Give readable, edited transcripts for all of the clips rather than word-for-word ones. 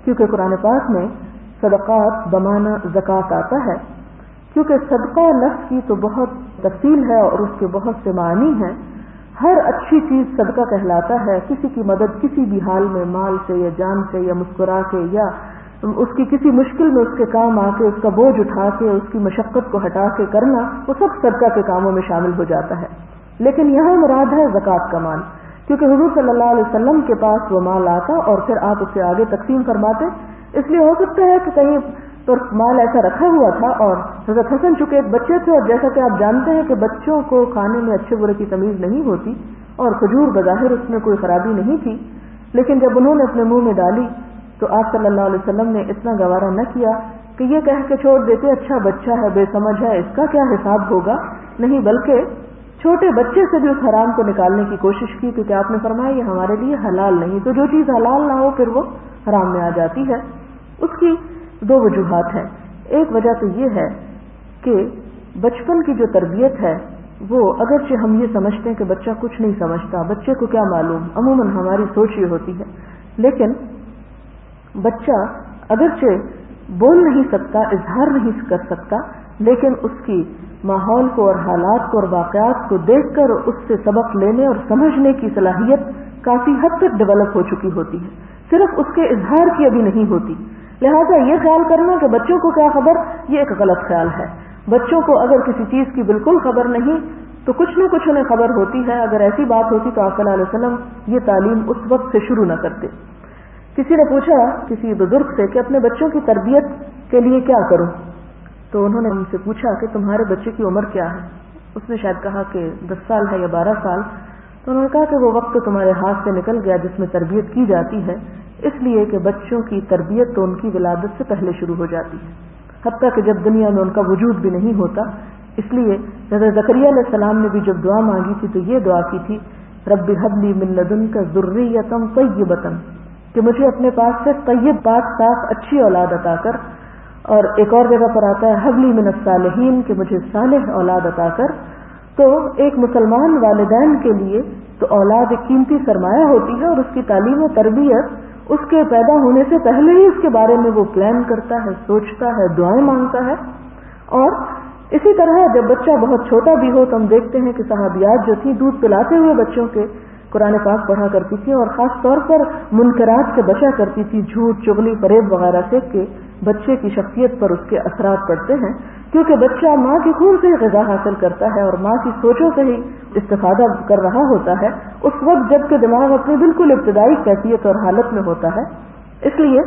کیونکہ قرآن پاک میں صدقات بمانا زکوٰۃ آتا ہے. کیونکہ صدقہ لفظ کی تو بہت تفصیل ہے اور اس کے بہت سے معنی ہیں. ہر اچھی چیز صدقہ کہلاتا ہے. کسی کی مدد کسی بھی حال میں مال سے یا جان سے یا مسکرا کے یا اس کی کسی مشکل میں اس کے کام آ کے اس کا بوجھ اٹھا کے اس کی مشقت کو ہٹا کے کرنا وہ سب صدقہ کے کاموں میں شامل ہو جاتا ہے. لیکن یہاں مراد ہے زکوٰۃ کا مال. کیونکہ حضور صلی اللہ علیہ وسلم کے پاس وہ مال آتا اور پھر آپ اسے آگے تقسیم فرماتے. اس لیے ہو سکتا ہے کہ کہیں پر مال ایسا رکھا ہوا تھا اور حضرت حسن چونکہ ایک بچے تھے اور جیسا کہ آپ جانتے ہیں کہ بچوں کو کھانے میں اچھے برے کی تمیز نہیں ہوتی اور کھجور بظاہر اس میں کوئی خرابی نہیں تھی، لیکن جب انہوں نے اپنے منہ میں ڈالی تو آپ صلی اللہ علیہ وسلم نے اتنا گوارا نہ کیا کہ یہ کہہ کے چھوڑ دیتے اچھا بچہ ہے بے سمجھ ہے اس کا کیا حساب ہوگا. نہیں، بلکہ چھوٹے بچے سے بھی اس حرام کو نکالنے کی کوشش کی، کیونکہ آپ نے فرمایا یہ ہمارے لیے حلال نہیں. تو جو چیز حلال نہ ہو پھر وہ حرام میں آ جاتی ہے. اس کی دو وجوہات ہیں. ایک وجہ تو یہ ہے کہ بچپن کی جو تربیت ہے وہ اگرچہ ہم یہ سمجھتے ہیں کہ بچہ کچھ نہیں سمجھتا، بچے کو کیا معلوم، عموماً ہماری سوچ یہ ہوتی ہے، لیکن بچہ اگرچہ بول نہیں سکتا، اظہار نہیں کر سکتا، لیکن اس کی ماحول کو اور حالات کو اور واقعات کو دیکھ کر اس سے سبق لینے اور سمجھنے کی صلاحیت کافی حد تک ڈیولپ ہو چکی ہوتی ہے. صرف اس کے اظہار کی ابھی نہیں ہوتی. لہذا یہ خیال کرنا کہ بچوں کو کیا خبر، یہ ایک غلط خیال ہے. بچوں کو اگر کسی چیز کی بالکل خبر نہیں تو کچھ نہ کچھ انہیں خبر ہوتی ہے. اگر ایسی بات ہوتی تو آپ صلی اللہ علیہ وسلم یہ تعلیم اس وقت سے شروع نہ کرتے. کسی نے پوچھا کسی بزرگ سے کہ اپنے بچوں کی تربیت کے لیے کیا کروں، تو انہوں نے ان سے پوچھا کہ تمہارے بچے کی عمر کیا ہے. اس نے شاید کہا کہ 10 سال ہے یا 12 سال. تو انہوں نے کہا کہ وہ وقت تو تمہارے ہاتھ سے نکل گیا جس میں تربیت کی جاتی ہے، اس لیے کہ بچوں کی تربیت تو ان کی ولادت سے پہلے شروع ہو جاتی ہے، حتیٰ کہ جب دنیا میں ان کا وجود بھی نہیں ہوتا. اس لیے حضرت زکریا علیہ السلام نے بھی جب دعا مانگی تھی تو یہ دعا کی تھی، رب ہب لی من لدنک ذریۃ طیبۃ، کہ مجھے اپنے پاس سے طیب پاک صاف اچھی اولاد عطا کر. اور ایک اور جگہ پر آتا ہے حب لی من الصالحین، کہ مجھے صالح اولاد عطا کر. تو ایک مسلمان والدین کے لیے تو اولاد ایک قیمتی سرمایہ ہوتی ہے اور اس کی تعلیم و تربیت اس کے پیدا ہونے سے پہلے ہی اس کے بارے میں وہ پلان کرتا ہے، سوچتا ہے، دعائیں مانگتا ہے. اور اسی طرح جب بچہ بہت چھوٹا بھی ہو تو ہم دیکھتے ہیں کہ صحابیات جو تھیں دودھ پلاتے ہوئے بچوں کے قرآن پاک پڑھا کرتی تھی اور خاص طور پر منکرات سے بچا کرتی تھی، جھوٹ چغلی فریب وغیرہ سے، کہ بچے کی شخصیت پر اس کے اثرات پڑتے ہیں. کیونکہ بچہ ماں کے خون سے ہی غذا حاصل کرتا ہے اور ماں کی سوچوں سے ہی استفادہ کر رہا ہوتا ہے اس وقت جب کہ دماغ اپنی بالکل ابتدائی کیفیت اور حالت میں ہوتا ہے. اس لیے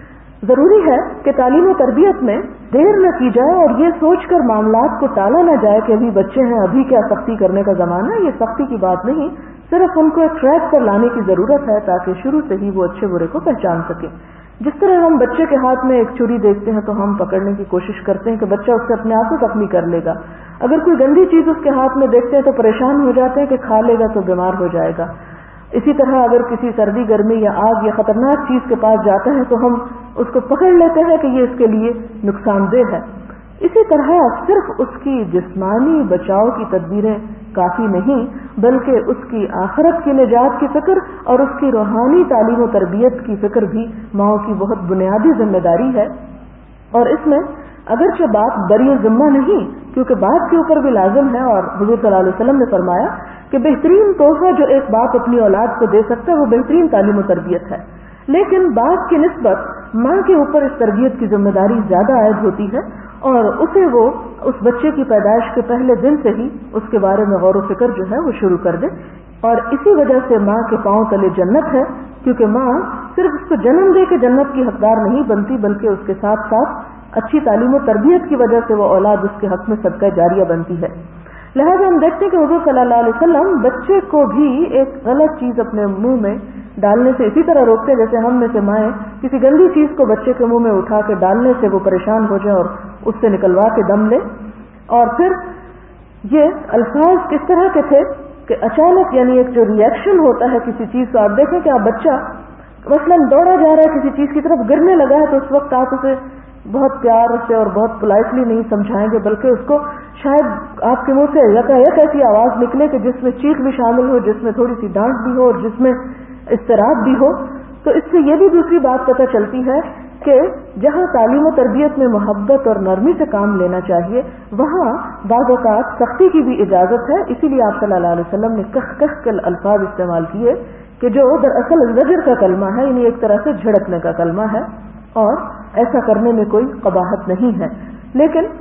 ضروری ہے کہ تعلیم و تربیت میں دیر نہ کی جائے اور یہ سوچ کر معاملات کو ٹالا نہ جائے کہ ابھی بچے ہیں، ابھی کیا سختی کرنے کا زمانہ ہے. یہ سختی کی بات نہیں، صرف ان کو ایک ٹریک پر لانے کی ضرورت ہے تاکہ شروع سے ہی وہ اچھے برے کو پہچان سکیں. جس طرح ہم بچے کے ہاتھ میں ایک چھری دیکھتے ہیں تو ہم پکڑنے کی کوشش کرتے ہیں کہ بچہ اس سے اپنے آپ کو زخمی کر لے گا. اگر کوئی گندی چیز اس کے ہاتھ میں دیکھتے ہیں تو پریشان ہو جاتے ہیں کہ کھا لے گا تو بیمار ہو جائے گا. اسی طرح اگر کسی سردی گرمی یا آگ یا خطرناک چیز کے پاس جاتے ہیں تو ہم اس کو پکڑ لیتے ہیں کہ یہ اس کے لیے نقصان دہ ہے. اسی طرح صرف اس کی جسمانی بچاؤ کی تدبیریں کافی نہیں، بلکہ اس کی آخرت کی نجات کی فکر اور اس کی روحانی تعلیم و تربیت کی فکر بھی ماؤں کی بہت بنیادی ذمہ داری ہے. اور اس میں اگرچہ بات بری ذمہ نہیں، کیونکہ باپ کے اوپر بھی لازم ہے، اور حضور صلی اللہ علیہ وسلم نے فرمایا کہ بہترین تحفہ جو ایک باپ اپنی اولاد کو دے سکتا ہے وہ بہترین تعلیم و تربیت ہے. لیکن باپ کی نسبت ماں کے اوپر اس تربیت کی ذمہ داری زیادہ عائد ہوتی ہے اور اسے وہ اس بچے کی پیدائش کے پہلے دن سے ہی اس کے بارے میں غور و فکر جو ہے وہ شروع کر دے. اور اسی وجہ سے ماں کے پاؤں تلے جنت ہے، کیونکہ ماں صرف اس کو جنم دے کے جنت کی حقدار نہیں بنتی بلکہ اس کے ساتھ ساتھ اچھی تعلیم و تربیت کی وجہ سے وہ اولاد اس کے حق میں صدقہ جاریہ بنتی ہے. لہذا ہم دیکھتے ہیں کہ حضور صلی اللہ علیہ وسلم بچے کو بھی ایک غلط چیز اپنے منہ میں ڈالنے سے اسی طرح روکتے جیسے ہم میں سے مائیں کسی گندی چیز کو بچے کے منہ میں اٹھا کے ڈالنے سے وہ پریشان ہو جائے اور اس سے نکلوا کے دم لے. اور پھر یہ الفاظ کس طرح کے تھے کہ اچانک یعنی ایک جو ریئیکشن ہوتا ہے کسی چیز کو، آپ دیکھیں کہ آپ بچہ مثلاً دوڑا جا رہا ہے کسی چیز کی طرف، گرنے لگا ہے تو اس وقت آپ اسے بہت پیار سے اور بہت پولائٹلی نہیں سمجھائیں گے بلکہ اس کو شاید آپ کے منہ سے یکایک ایسی آواز نکلے کہ جس میں چیخ بھی شامل ہو، جس میں تھوڑی سی ڈانٹ بھی ہو اور جس میں اضطراب بھی ہو. تو اس سے یہ بھی دوسری بات پتہ چلتی ہے کہ جہاں تعلیم و تربیت میں محبت اور نرمی سے کام لینا چاہیے وہاں بعض اوقات سختی کی بھی اجازت ہے. اسی لیے آپ صلی اللہ علیہ وسلم نے کخ کخ کے الفاظ استعمال کیے کہ جو دراصل زجر کا کلمہ ہے، یعنی ایک طرح سے جھڑکنے کا کلمہ ہے، اور ایسا کرنے میں کوئی قباحت نہیں ہے. لیکن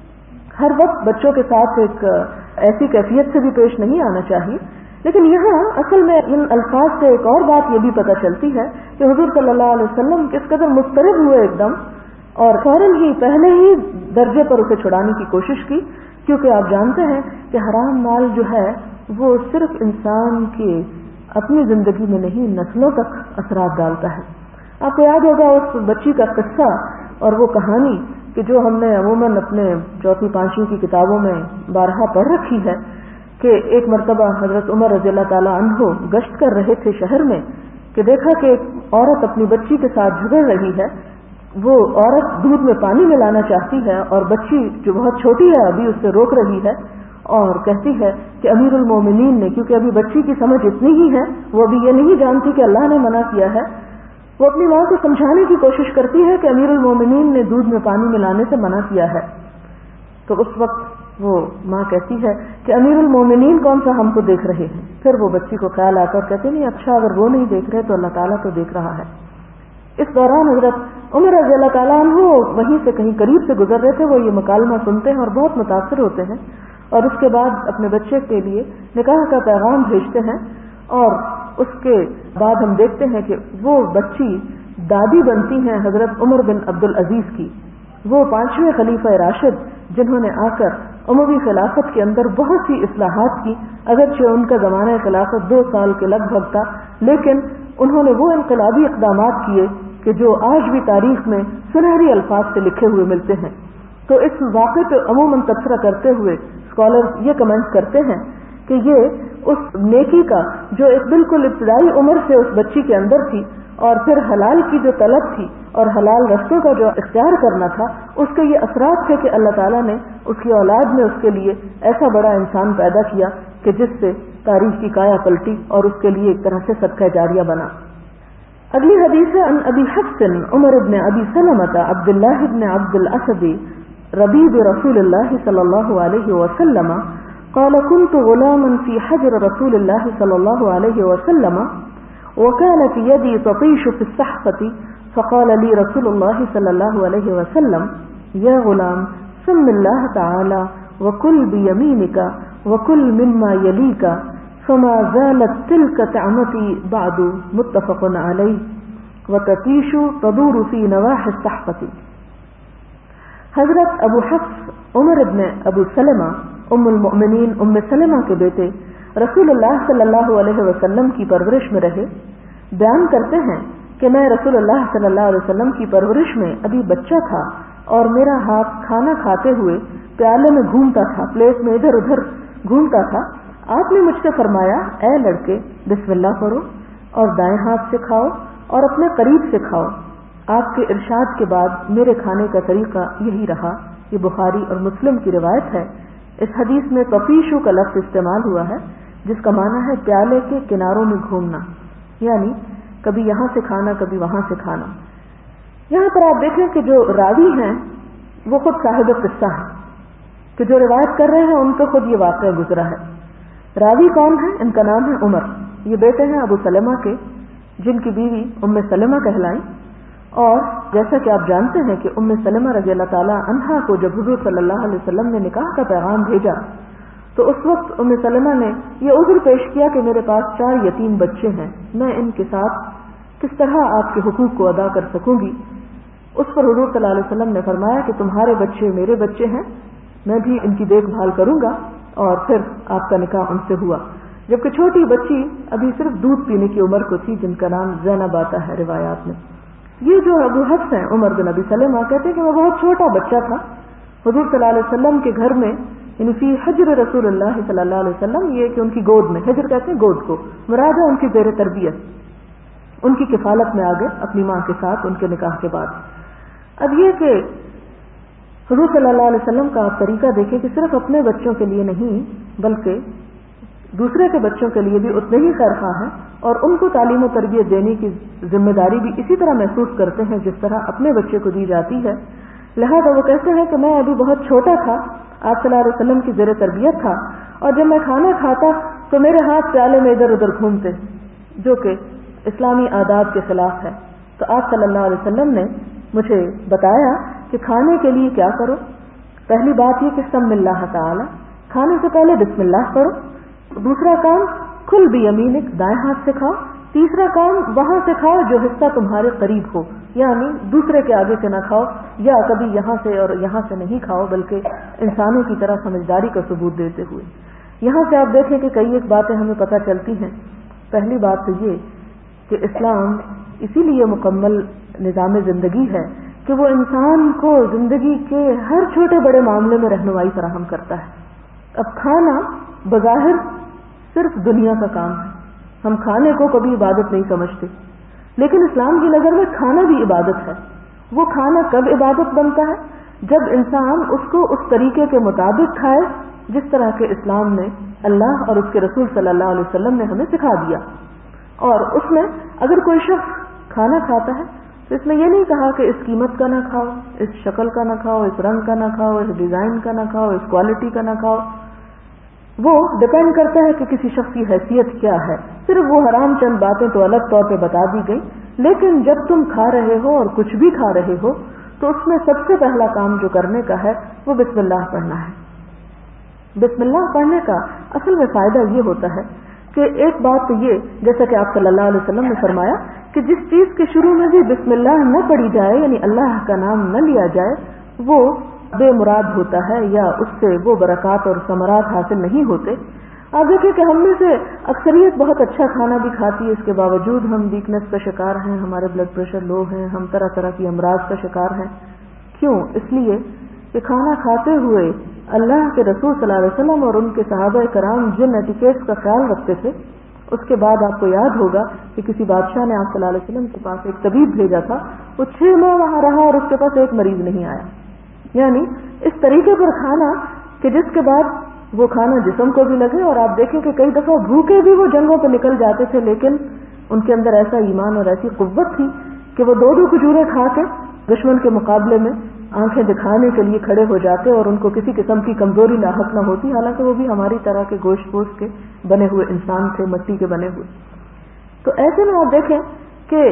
ہر وقت بچوں کے ساتھ ایک ایسی کیفیت سے بھی پیش نہیں آنا چاہیے. لیکن یہاں اصل میں ان الفاظ سے ایک اور بات یہ بھی پتہ چلتی ہے کہ حضور صلی اللہ علیہ وسلم کس قدر مضطرب ہوئے ایک دم، اور فوراً ہی پہلے ہی درجے پر اسے چھڑانے کی کوشش کی، کیونکہ آپ جانتے ہیں کہ حرام مال جو ہے وہ صرف انسان کے اپنی زندگی میں نہیں نسلوں تک اثرات ڈالتا ہے. آپ کو یاد ہوگا اس بچی کا قصہ اور وہ کہانی کہ جو ہم نے عموماً اپنے چوتھی پانچویں کی کتابوں میں بارہا پڑھ رکھی ہے، کہ ایک مرتبہ حضرت عمر رضی اللہ تعالی عنہ گشت کر رہے تھے شہر میں، کہ دیکھا کہ ایک عورت اپنی بچی کے ساتھ جھگڑ رہی ہے. وہ عورت دودھ میں پانی ملانا چاہتی ہے اور بچی جو بہت چھوٹی ہے ابھی اس سے روک رہی ہے اور کہتی ہے کہ امیر المومنین نے، کیونکہ ابھی بچی کی سمجھ اتنی ہی ہے، وہ ابھی یہ نہیں جانتی کہ اللہ نے منع کیا ہے، وہ اپنی ماں کو سمجھانے کی کوشش کرتی ہے کہ امیر المومنین نے دودھ میں پانی ملانے سے منع کیا ہے. تو اس وقت وہ ماں کہتی ہے کہ امیر المومنین کون سا ہم کو دیکھ رہے ہیں. پھر وہ بچی کو خیال آتا اور کہتے نہیں اچھا اگر وہ نہیں دیکھ رہے تو اللہ تعالیٰ تو دیکھ رہا ہے. اس دوران حضرت عمر رضی اللہ تعالیٰ عنہ وہیں سے کہیں قریب سے گزر رہے تھے. وہ یہ مکالمہ سنتے ہیں اور بہت متاثر ہوتے ہیں، اور اس کے بعد اپنے بچے کے لیے نکاح کا پیغام بھیجتے ہیں. اور اس کے بعد ہم دیکھتے ہیں کہ وہ بچی دادی بنتی ہیں حضرت عمر بن عبد العزیز کی، وہ 5ویں خلیفہ راشد جنہوں نے آ کر اموی خلافت کے اندر بہت سی اصلاحات کی. اگرچہ ان کا زمانہ خلافت 2 سال کے لگ بھگ تھا، لیکن انہوں نے وہ انقلابی اقدامات کیے کہ جو آج بھی تاریخ میں سنہری الفاظ سے لکھے ہوئے ملتے ہیں. تو اس واقعے پہ عموماً تبصرہ کرتے ہوئے اسکالرز یہ کمنٹ کرتے ہیں کہ یہ اس نیکی کا جو ایک بالکل ابتدائی عمر سے اس بچی کے اندر تھی، اور پھر حلال کی جو طلب تھی اور حلال رستوں کا جو اختیار کرنا تھا، اس کے یہ اثرات تھے کہ اللہ تعالیٰ نے اس کی اولاد میں اس کے لیے ایسا بڑا انسان پیدا کیا کہ جس سے تاریخ کی کایا پلٹی اور اس کے لیے ایک طرح سے صدقہ جاریہ بنا. اگلی حدیث ہے ان ابی حفص عمر بن ابی سلمۃ عبد اللہ بن عبد الاسد ربیب رسول اللہ صلی اللہ علیہ وسلم قال كنت غلاما في حجر رسول الله صلى الله عليه وسلم وكانت يدي تطيش في السحفة فقال لي رسول الله صلى الله عليه وسلم يا غلام سم الله تعالى وكل بيمينك وكل مما يليك فما زالت تلك طعمتي بعد متفق عليه وتطيش تدور في نواحي السحفة. حضرت ابو حفص عمر ابن ابو سلمہ ام المؤمنین ام سلمہ کے بیٹے رسول اللہ صلی اللہ علیہ وسلم کی پرورش میں رہے. بیان کرتے ہیں کہ میں رسول اللہ صلی اللہ علیہ وسلم کی پرورش میں ابھی بچہ تھا اور میرا ہاتھ کھانا کھاتے ہوئے پیالے میں گھومتا تھا، پلیٹ میں ادھر ادھر گھومتا تھا. آپ نے مجھ سے فرمایا اے لڑکے بسم اللہ پڑھو اور دائیں ہاتھ سے کھاؤ اور اپنے قریب سے کھاؤ. آپ کے ارشاد کے بعد میرے کھانے کا طریقہ یہی رہا. یہ بخاری اور مسلم کی روایت ہے. اس حدیث میں تفیشو کا لفظ استعمال ہوا ہے جس کا معنی ہے پیالے کے کناروں میں گھومنا، یعنی کبھی یہاں سے کھانا کبھی وہاں سے کھانا. یہاں پر آپ دیکھیں کہ جو راوی ہیں وہ خود صاحب قصہ ہیں، کہ جو روایت کر رہے ہیں ان پہ خود یہ واقعہ گزرا ہے. راوی کون ہے؟ ان کا نام ہے عمر. یہ بیٹے ہیں ابو سلمہ کے جن کی بیوی ام سلمہ کہلائیں. اور جیسا کہ آپ جانتے ہیں کہ ام سلمہ رضی اللہ تعالی عنہا کو جب حضور صلی اللہ علیہ وسلم نے نکاح کا پیغام بھیجا تو اس وقت ام سلمہ نے یہ عذر پیش کیا کہ میرے پاس 4 یتیم بچے ہیں، میں ان کے ساتھ کس طرح آپ کے حقوق کو ادا کر سکوں گی. اس پر حضور صلی اللہ علیہ وسلم نے فرمایا کہ تمہارے بچے میرے بچے ہیں، میں بھی ان کی دیکھ بھال کروں گا. اور پھر آپ کا نکاح ان سے ہوا، جبکہ چھوٹی بچی ابھی صرف دودھ پینے کی عمر کو تھی جن کا نام زینب آتا ہے روایات میں. یہ جو ابو حفص ہیں عمر بن ابی سلمہ کہتے ہیں کہ میں بہت چھوٹا بچہ تھا حضور صلی اللہ علیہ وسلم کے گھر میں، یعنی فی حجر رسول اللہ صلی اللہ علیہ وسلم، یہ کہ ان کی گود میں، حجر کہتے ہیں گود کو، مراد ہے ان کی زیر تربیت، ان کی کفالت میں آگے اپنی ماں کے ساتھ ان کے نکاح کے بعد. اب یہ کہ حضور صلی اللہ علیہ وسلم کا آپ طریقہ دیکھیں کہ صرف اپنے بچوں کے لیے نہیں بلکہ دوسرے کے بچوں کے لیے بھی اتنے ہی خیر خواہ ہیں اور ان کو تعلیم و تربیت دینے کی ذمہ داری بھی اسی طرح محسوس کرتے ہیں جس طرح اپنے بچے کو دی جاتی ہے. لہذا وہ کہتے ہیں کہ میں ابھی بہت چھوٹا تھا, آپ صلی اللہ علیہ وسلم کی زیر تربیت تھا, اور جب میں کھانا کھاتا تو میرے ہاتھ پیالے میں ادھر ادھر گھومتے, جو کہ اسلامی آداب کے خلاف ہے. تو آپ صلی اللہ علیہ وسلم نے مجھے بتایا کہ کھانے کے لیے کیا کرو. پہلی بات یہ کہ سم اللہ تعالی, کھانے سے پہلے بسم اللہ پڑھو. دوسرا کام کل بیمینک, دائیں ہاتھ سے کھاؤ. تیسرا کام وہاں سے کھاؤ جو حصہ تمہارے قریب ہو, یعنی دوسرے کے آگے سے نہ کھاؤ, یا کبھی یہاں سے اور یہاں سے نہیں کھاؤ, بلکہ انسانوں کی طرح سمجھداری کا ثبوت دیتے ہوئے. یہاں سے آپ دیکھیں کہ کئی ایک باتیں ہمیں پتہ چلتی ہیں. پہلی بات تو یہ کہ اسلام اسی لیے مکمل نظام زندگی ہے کہ وہ انسان کو زندگی کے ہر چھوٹے بڑے معاملے میں رہنمائی فراہم کرتا ہے. اب کھانا بظاہر صرف دنیا کا کام ہے, ہم کھانے کو کبھی عبادت نہیں سمجھتے, لیکن اسلام کی نظر میں کھانا بھی عبادت ہے. وہ کھانا کب عبادت بنتا ہے؟ جب انسان اس کو اس طریقے کے مطابق کھائے جس طرح کے اسلام نے, اللہ اور اس کے رسول صلی اللہ علیہ وسلم نے ہمیں سکھا دیا. اور اس میں اگر کوئی شخص کھانا کھاتا ہے تو اس میں یہ نہیں کہا کہ اس قیمت کا نہ کھاؤ, اس شکل کا نہ کھاؤ, اس رنگ کا نہ کھاؤ, اس ڈیزائن کا نہ کھاؤ, اس کوالٹی کا نہ کھاؤ. وہ ڈپینڈ کرتا ہے کہ کسی شخص کی حیثیت کیا ہے. صرف وہ حرام چند باتیں تو الگ طور پہ بتا دی گئی, لیکن جب تم کھا رہے ہو اور کچھ بھی کھا رہے ہو تو اس میں سب سے پہلا کام جو کرنے کا ہے وہ بسم اللہ پڑھنا ہے. بسم اللہ پڑھنے کا اصل میں فائدہ یہ ہوتا ہے کہ ایک بات تو یہ, جیسا کہ آپ صلی اللہ علیہ وسلم نے فرمایا کہ جس چیز کے شروع میں بھی بسم اللہ نہ پڑھی جائے, یعنی اللہ کا نام نہ لیا جائے, وہ بے مراد ہوتا ہے یا اس سے وہ برکات اور ثمرات حاصل نہیں ہوتے. آپ دیکھیں کہ ہم میں سے اکثریت بہت اچھا کھانا بھی کھاتی ہے, اس کے باوجود ہم ویکنس کا شکار ہیں, ہمارے بلڈ پریشر لو ہیں, ہم طرح طرح کی امراض کا شکار ہیں. کیوں؟ اس لیے کہ کھانا کھاتے ہوئے اللہ کے رسول صلی اللہ علیہ وسلم اور ان کے صحابہ کرام جن ایٹیکیٹس کا خیال رکھتے تھے, اس کے بعد آپ کو یاد ہوگا کہ کسی بادشاہ نے آپ صلی اللہ علیہ وسلم کے پاس ایک طبیب بھیجا تھا, وہ 6 ماہ وہاں رہا اور اس کے پاس ایک مریض نہیں آیا. یعنی اس طریقے پر کھانا کہ جس کے بعد وہ کھانا جسم کو بھی لگے, اور آپ دیکھیں کہ کئی دفعہ بھوکے بھی وہ جنگوں پہ نکل جاتے تھے, لیکن ان کے اندر ایسا ایمان اور ایسی قوت تھی کہ وہ 2 کھجوریں کھا کے دشمن کے مقابلے میں آنکھیں دکھانے کے لیے کھڑے ہو جاتے اور ان کو کسی قسم کی کمزوری لاحق نہ ہوتی, حالانکہ وہ بھی ہماری طرح کے گوشت پوش کے بنے ہوئے انسان تھے, مٹی کے بنے ہوئے. تو ایسے میں آپ دیکھیں کہ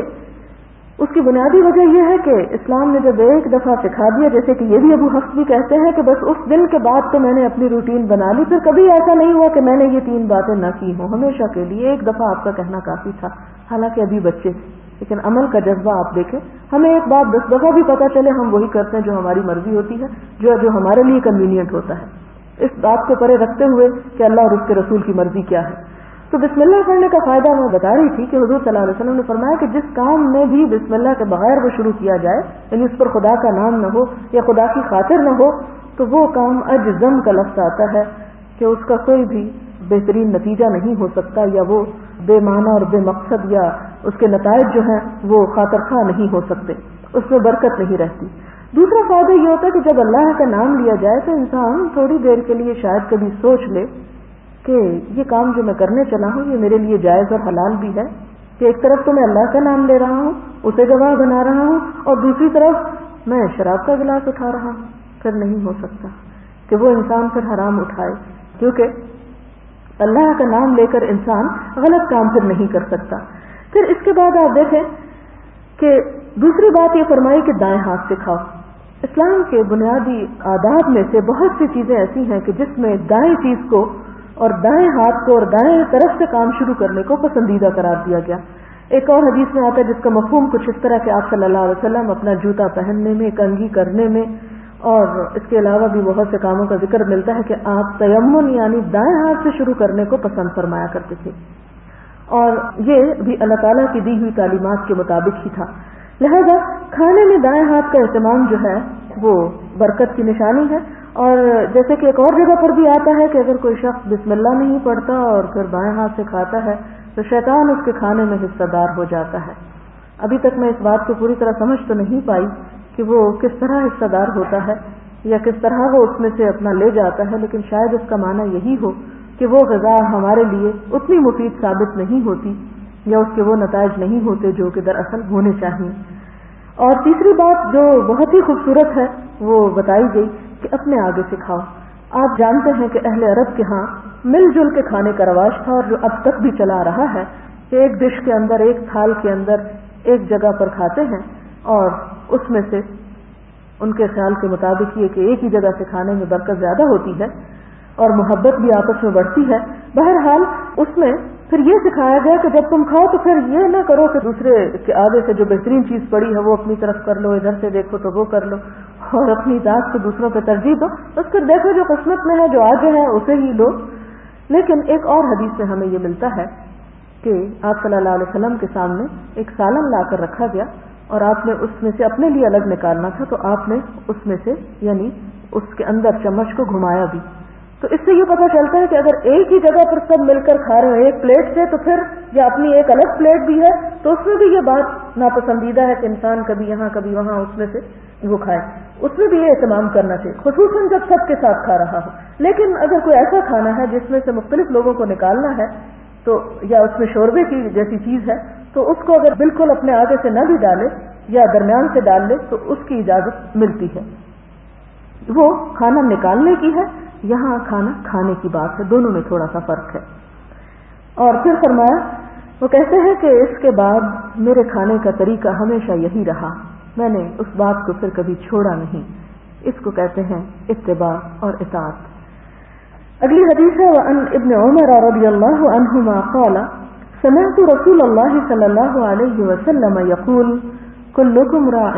اس کی بنیادی وجہ یہ ہے کہ اسلام نے جب ایک دفعہ سکھا دیا, جیسے کہ یہ بھی ابو حفص بھی کہتے ہیں کہ بس اس دن کے بعد تو میں نے اپنی روٹین بنا لی, پھر کبھی ایسا نہیں ہوا کہ میں نے یہ 3 باتیں نہ کی ہوں. ہمیشہ کے لیے ایک دفعہ آپ کا کہنا کافی تھا, حالانکہ ابھی بچے تھے, لیکن عمل کا جذبہ آپ دیکھیں. ہمیں ایک بات 10 دفعہ بھی پتہ چلے ہم وہی کرتے ہیں جو ہماری مرضی ہوتی ہے, جو ہمارے لیے کنوینئنٹ ہوتا ہے, اس بات کو پرے رکھتے ہوئے کہ اللہ اور اس کے رسول کی مرضی کیا ہے. تو بسم اللہ پڑھنے کا فائدہ میں بتا رہی تھی کہ حضور صلی اللہ علیہ وسلم نے فرمایا کہ جس کام میں بھی بسم اللہ کے بغیر وہ شروع کیا جائے, یعنی اس پر خدا کا نام نہ ہو یا خدا کی خاطر نہ ہو, تو وہ کام اجزم کا لفظ آتا ہے کہ اس کا کوئی بھی بہترین نتیجہ نہیں ہو سکتا, یا وہ بے معنی اور بے مقصد, یا اس کے نتائج جو ہیں وہ خاطر خواہ نہیں ہو سکتے, اس میں برکت نہیں رہتی. دوسرا فائدہ یہ ہوتا ہے کہ جب اللہ کا نام لیا جائے تو انسان تھوڑی دیر کے لیے شاید کبھی سوچ لے کہ یہ کام جو میں کرنے چلا ہوں یہ میرے لیے جائز اور حلال بھی ہے, کہ ایک طرف تو میں اللہ کا نام لے رہا ہوں, اسے گواہ بنا رہا ہوں, اور دوسری طرف میں شراب کا گلاس اٹھا رہا ہوں. پھر نہیں ہو سکتا کہ وہ انسان پھر حرام اٹھائے, کیونکہ اللہ کا نام لے کر انسان غلط کام پھر نہیں کر سکتا. پھر اس کے بعد آپ دیکھیں کہ دوسری بات یہ فرمائی کہ دائیں ہاتھ سے کھاؤ. اسلام کے بنیادی آداب میں سے بہت سی چیزیں ایسی ہیں کہ جس میں دائیں چیز کو اور دائیں ہاتھ کو اور دائیں طرف سے کام شروع کرنے کو پسندیدہ قرار دیا گیا. ایک اور حدیث میں آتا ہے جس کا مفہوم کچھ اس طرح کہ آپ صلی اللہ علیہ وسلم اپنا جوتا پہننے میں, کنگھی کرنے میں, اور اس کے علاوہ بھی بہت سے کاموں کا ذکر ملتا ہے کہ آپ تیمم یعنی دائیں ہاتھ سے شروع کرنے کو پسند فرمایا کرتے تھے, اور یہ بھی اللہ تعالیٰ کی دی ہوئی تعلیمات کے مطابق ہی تھا. لہذا کھانے میں دائیں ہاتھ کا اہتمام جو ہے وہ برکت کی نشانی ہے. اور جیسے کہ ایک اور جگہ پر بھی آتا ہے کہ اگر کوئی شخص بسم اللہ نہیں پڑھتا اور پھر بائیں ہاتھ سے کھاتا ہے تو شیطان اس کے کھانے میں حصہ دار ہو جاتا ہے. ابھی تک میں اس بات کو پوری طرح سمجھ تو نہیں پائی کہ وہ کس طرح حصہ دار ہوتا ہے یا کس طرح وہ اس میں سے اپنا لے جاتا ہے, لیکن شاید اس کا معنی یہی ہو. کہ وہ غذا ہمارے لیے اتنی مفید ثابت نہیں ہوتی یا اس کے وہ نتائج نہیں ہوتے جو کہ دراصل ہونے چاہیے. اور تیسری بات جو بہت ہی خوبصورت ہے وہ بتائی گئی کہ اپنے آگے سے کھاؤ. آپ جانتے ہیں کہ اہل عرب کے ہاں مل جل کے کھانے کا رواج تھا اور جو اب تک بھی چلا رہا ہے کہ ایک ڈش کے اندر ایک تھال کے اندر ایک جگہ پر کھاتے ہیں اور اس میں سے ان کے خیال کے مطابق یہ کہ ایک ہی جگہ سے کھانے میں برکت زیادہ ہوتی ہے اور محبت بھی آپس میں بڑھتی ہے. بہرحال اس میں پھر یہ سکھایا گیا کہ جب تم کھاؤ تو پھر یہ نہ کرو کہ دوسرے کے آگے سے جو بہترین چیز پڑی ہے وہ اپنی طرف کر لو, ادھر سے دیکھو تو وہ کر لو اور اپنی ذات کو دوسروں پہ ترجیح دو. بس پھر دیکھو جو قسمت میں ہے جو آگے ہے اسے ہی لو. لیکن ایک اور حدیث سے ہمیں یہ ملتا ہے کہ آپ صلی اللہ علیہ وسلم کے سامنے ایک سالن لا کر رکھا گیا اور آپ نے اس میں سے اپنے لیے الگ نکالنا تھا تو آپ نے اس میں سے یعنی اس کے اندر چمچ کو گھمایا بھی. تو اس سے یہ پتہ چلتا ہے کہ اگر ایک ہی جگہ پر سب مل کر کھا رہے ہیں ایک پلیٹ سے تو پھر یا اپنی ایک الگ پلیٹ بھی ہے تو اس میں بھی یہ بات ناپسندیدہ ہے کہ انسان کبھی یہاں کبھی وہاں اس میں سے وہ کھائے. اس میں بھی یہ اہتمام کرنا چاہیے خصوصاً جب سب کے ساتھ کھا رہا ہو. لیکن اگر کوئی ایسا کھانا ہے جس میں سے مختلف لوگوں کو نکالنا ہے تو یا اس میں شوربے کی جیسی چیز ہے تو اس کو اگر بالکل اپنے آگے سے نہ بھی ڈالے یا درمیان سے ڈال لے تو اس کی اجازت ملتی ہے. وہ کھانا نکالنے کی ہے, یہاں کھانا کھانے کی بات ہے, دونوں میں تھوڑا سا فرق ہے. اور پھر فرمایا وہ کہتے ہیں کہ اس کے بعد میرے کھانے کا طریقہ ہمیشہ یہی رہا, میں نے اس بات کو پھر کبھی چھوڑا نہیں. اس کو کہتے ہیں اتباع اور اطاعت. اگلی حدیث ہے وعن ابن عمر رضی اللہ عنہما قال سمعت رسول اللہ صلی اللہ علیہ وسلم یقول کلکم راع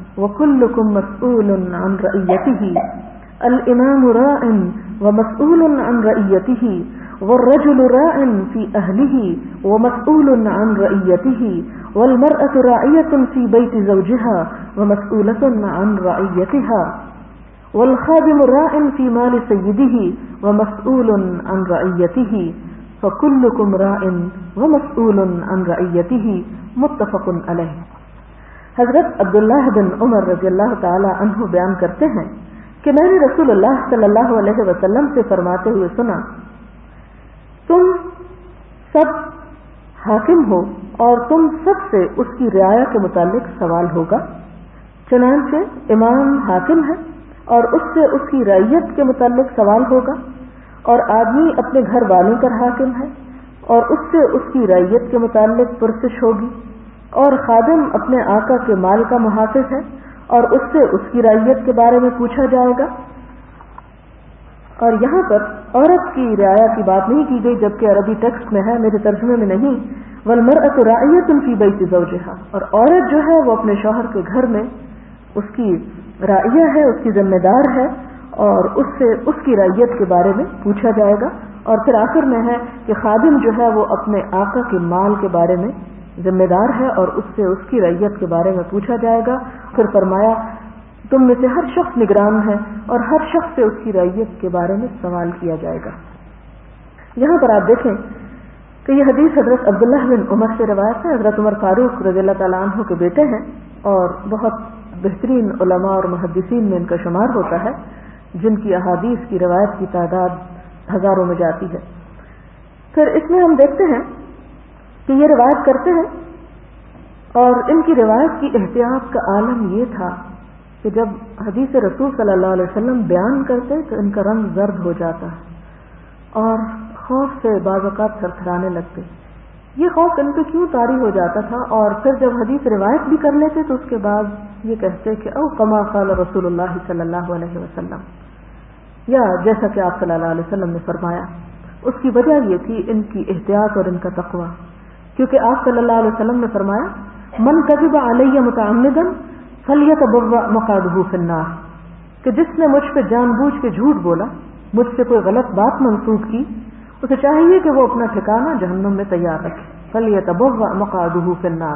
وکلکم مسئول عن رعیته الامام راع ومسئول عن رعیته والرجل راع في أهله ومسئول عن رعيته والمرأة راعية في بيت زوجها ومسئولة عن رعيتها والخادم راع في مال سيده ومسئول عن رعيته فكلكم راع ومسئول عن رعيته متفق علیہ. حضرت عبداللہ بن عمر رضی اللہ تعالی عنہ بیان کرتے ہیں کہ میں نے رسول اللہ صلی اللہ علیہ وسلم سے فرماتے ہوئے سنا تم سب حاکم ہو اور تم سب سے اس کی رعایا کے متعلق سوال ہوگا. چنانچہ امام حاکم ہے اور اس سے اس کی رعیت کے متعلق سوال ہوگا اور آدمی اپنے گھر والوں پر حاکم ہے اور اس سے اس کی رعیت کے متعلق پرسش ہوگی اور خادم اپنے آقا کے مال کا محافظ ہے اور اس سے اس کی رعیت کے بارے میں پوچھا جائے گا. اور یہاں پر عورت کی رعایا کی بات نہیں کی گئی جبکہ عربی ٹیکسٹ میں ہے, میرے ترجمے میں نہیں. والمرأة راعیة فی بیت زوجها, اور عورت جو ہے وہ اپنے شوہر کے گھر میں اس کی راعیہ ہے, اس کی ذمہ دار ہے اور اس سے اس کی رعیت کے بارے میں پوچھا جائے گا. اور پھر آخر میں ہے کہ خادم جو ہے وہ اپنے آقا کے مال کے بارے میں ذمہ دار ہے اور اس سے اس کی رعیت کے بارے میں پوچھا جائے گا. پھر فرمایا تم میں سے ہر شخص نگران ہے اور ہر شخص سے اس کی رعیت کے بارے میں سوال کیا جائے گا. یہاں پر آپ دیکھیں کہ یہ حدیث حضرت عبداللہ بن عمر سے روایت ہے. حضرت عمر فاروق رضی اللہ تعالیٰ عنہ کے بیٹے ہیں اور بہت بہترین علماء اور محدثین میں ان کا شمار ہوتا ہے جن کی احادیث کی روایت کی تعداد ہزاروں میں جاتی ہے. پھر اس میں ہم دیکھتے ہیں کہ یہ روایت کرتے ہیں اور ان کی روایت کی احتیاط کا عالم یہ تھا کہ جب حدیث رسول صلی اللہ علیہ وسلم بیان کرتے تو ان کا رنگ زرد ہو جاتا ہے اور خوف سے بعض اوقات تھرتھرانے لگتے. یہ خوف ان پہ کیوں طاری ہو جاتا تھا اور پھر جب حدیث روایت بھی کر لیتے تو اس کے بعد یہ کہتے کہ او کما قال رسول اللہ صلی اللہ علیہ وسلم, یا جیسا کہ آپ صلی اللہ علیہ وسلم نے فرمایا. اس کی وجہ یہ تھی ان کی احتیاط اور ان کا تقوی, کیونکہ آپ صلی اللہ علیہ وسلم نے فرمایا من کذب علی متعمدا فلیتبوأ مقعدہ فی النار, کہ جس نے مجھ پہ جان بوجھ کے جھوٹ بولا, مجھ سے کوئی غلط بات منسوب کی, اسے چاہیے کہ وہ اپنا ٹھکانہ جہنم میں تیار رکھے. فلیتبوأ مقعدہ فی النار.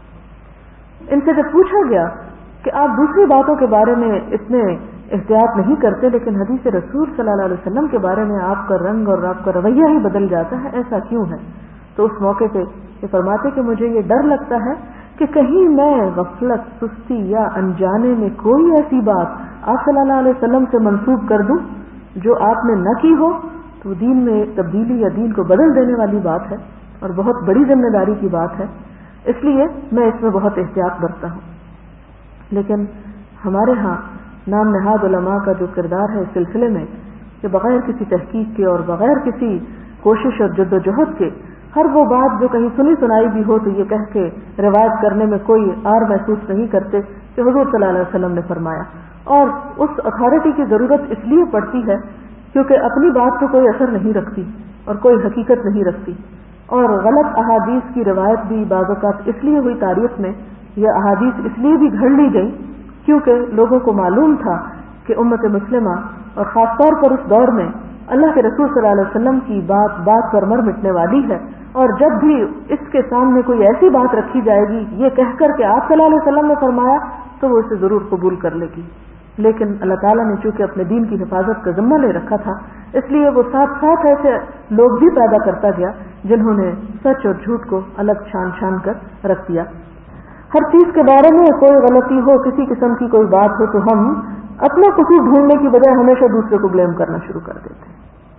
ان سے جب پوچھا گیا کہ آپ دوسری باتوں کے بارے میں اتنے احتیاط نہیں کرتے لیکن حدیث رسول صلی اللہ علیہ وسلم کے بارے میں آپ کا رنگ اور آپ کا رویہ ہی بدل جاتا ہے, ایسا کیوں ہے؟ تو اس موقع پہ یہ فرماتے کہ مجھے یہ ڈر لگتا ہے کہ کہیں میں غفلت, سستی یا انجانے میں کوئی ایسی بات آپ صلی اللہ علیہ وسلم سے منسوب کر دوں جو آپ نے نہ کی ہو, تو تو دین میں تبدیلی یا دین کو بدل دینے والی بات ہے اور بہت بڑی ذمہ داری کی بات ہے، اس لیے میں اس میں بہت احتیاط برتتا ہوں۔ لیکن ہمارے ہاں نام نہاد علماء کا جو کردار ہے اس سلسلے میں کہ بغیر کسی تحقیق کے اور بغیر کسی کوشش اور جد و جہد کے ہر وہ بات جو کہیں سنی سنائی بھی ہو تو یہ کہہ کے روایت کرنے میں کوئی آر محسوس نہیں کرتے کہ حضور صلی اللہ علیہ وسلم نے فرمایا، اور اس اتھارٹی کی ضرورت اس لیے پڑتی ہے کیونکہ اپنی بات تو کوئی اثر نہیں رکھتی اور کوئی حقیقت نہیں رکھتی، اور غلط احادیث کی روایت بھی بعض اوقات اس لیے ہوئی تاریخ میں، یہ احادیث اس لیے بھی گھڑ لی گئی کیونکہ لوگوں کو معلوم تھا کہ امت مسلمہ اور خاص طور پر اس دور میں اللہ کے رسول صلی اللہ علیہ وسلم کی بات بات پر مر مٹنے والی ہے، اور جب بھی اس کے سامنے کوئی ایسی بات رکھی جائے گی یہ کہہ کر کہ آپ صلی اللہ علیہ وسلم نے فرمایا تو وہ اسے ضرور قبول کر لے گی۔ لیکن اللہ تعالیٰ نے چونکہ اپنے دین کی حفاظت کا ذمہ لے رکھا تھا اس لیے وہ ساتھ ساتھ ایسے لوگ بھی پیدا کرتا گیا جنہوں نے سچ اور جھوٹ کو الگ چھان کر رکھ دیا۔ ہر چیز کے بارے میں کوئی غلطی ہو، کسی قسم کی کوئی بات ہو تو ہم اپنا قصور ڈھونڈنے کی بجائے ہمیشہ دوسرے کو بلیم کرنا شروع کر دیتے ہیں،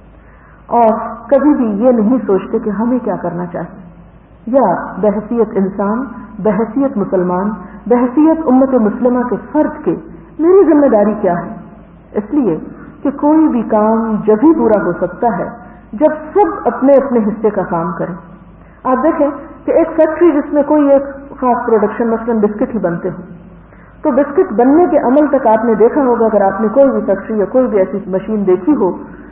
اور کبھی بھی یہ نہیں سوچتے کہ ہمیں کیا کرنا چاہیے، یا بحیثیت انسان، بحیثیت مسلمان، بحیثیت امت مسلمہ کے فرد کے میری ذمہ داری کیا ہے۔ اس لیے کہ کوئی بھی کام جب ہی پورا ہو سکتا ہے جب سب اپنے اپنے حصے کا کام کریں۔ آپ دیکھیں کہ ایک فیکٹری جس میں کوئی ایک خاص پروڈکشن مثلاً بسکٹ ہی بنتے ہوں تو بسکٹ بننے کے عمل تک آپ نے دیکھا ہوگا، اگر آپ نے کوئی بھی فیکٹری یا کوئی بھی ایسی مشین دیکھی ہو،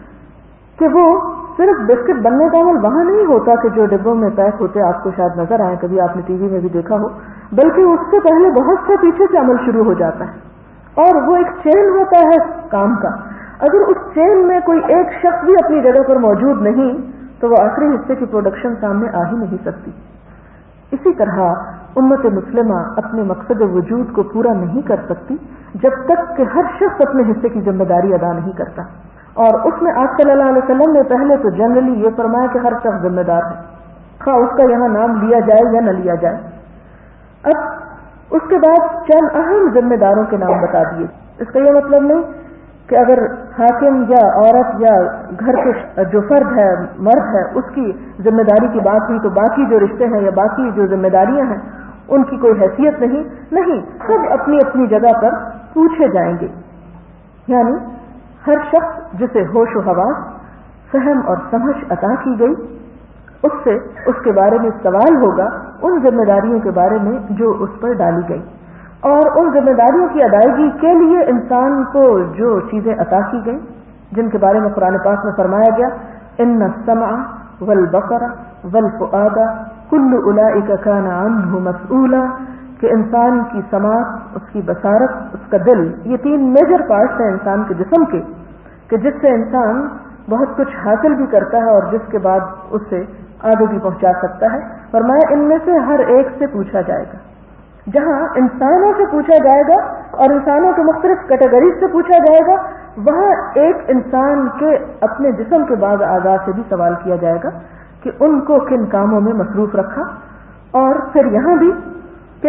کہ وہ صرف بسکٹ بننے کا عمل وہاں نہیں ہوتا کہ جو ڈبوں میں پیک ہوتے آپ کو شاید نظر آئے، کبھی آپ نے ٹی وی میں بھی دیکھا ہو، بلکہ اس سے پہلے بہت سے پیچھے سے عمل شروع ہو جاتا ہے اور وہ ایک چین ہوتا ہے کام کا۔ اگر اس چین میں کوئی ایک شخص بھی اپنی جگہ پر موجود نہیں تو وہ آخری حصے کی پروڈکشن سامنے آ ہی نہیں سکتی۔ اسی طرح امت مسلمہ اپنے مقصد وجود کو پورا نہیں کر سکتی جب تک کہ ہر شخص اپنے حصے کی ذمہ داری ادا نہیں کرتا، اور اس میں آپ صلی اللہ علیہ وسلم نے پہلے تو جنرلی یہ فرمایا کہ ہر شخص ذمہ دار ہے، خواہ اس کا یہاں نام لیا جائے یا نہ لیا جائے۔ اب اس کے بعد چند اہم ذمہ داروں کے نام بتا دیے۔ اس کا یہ مطلب نہیں کہ اگر حاکم یا عورت یا گھر کے جو فرد ہے، مرد ہے، اس کی ذمہ داری کی بات ہوئی تو باقی جو رشتے ہیں یا باقی جو ذمہ داریاں ہیں ان کی کوئی حیثیت نہیں، سب اپنی اپنی جگہ پر پوچھے جائیں گے۔ یعنی ہر شخص جسے ہوش و حواس، فہم اور سمجھ عطا کی گئی، اس سے اس کے بارے میں سوال ہوگا ان ذمہ داریوں کے بارے میں جو اس پر ڈالی گئی، اور ان ذمہ داریوں کی ادائیگی کے لیے انسان کو جو چیزیں عطا کی گئیں جن کے بارے میں قرآن پاک میں فرمایا گیا ان السمع والبصر والفؤاد کل اولئک کان عنہ مسئولا، کہ انسان کی سماعت، اس کی بصارت، اس کا دل، یہ تین میجر پارٹس ہیں انسان کے جسم کے کہ جس سے انسان بہت کچھ حاصل بھی کرتا ہے اور جس کے بعد اس سے آگے بھی پہنچا سکتا ہے۔ فرمایا ان میں سے ہر ایک سے پوچھا جائے گا۔ جہاں انسانوں سے پوچھا جائے گا اور انسانوں کے مختلف کیٹیگریز سے پوچھا جائے گا، وہاں ایک انسان کے اپنے جسم کے بعض اعضاء سے بھی سوال کیا جائے گا کہ ان کو کن کاموں میں مصروف رکھا، اور پھر یہاں بھی کہ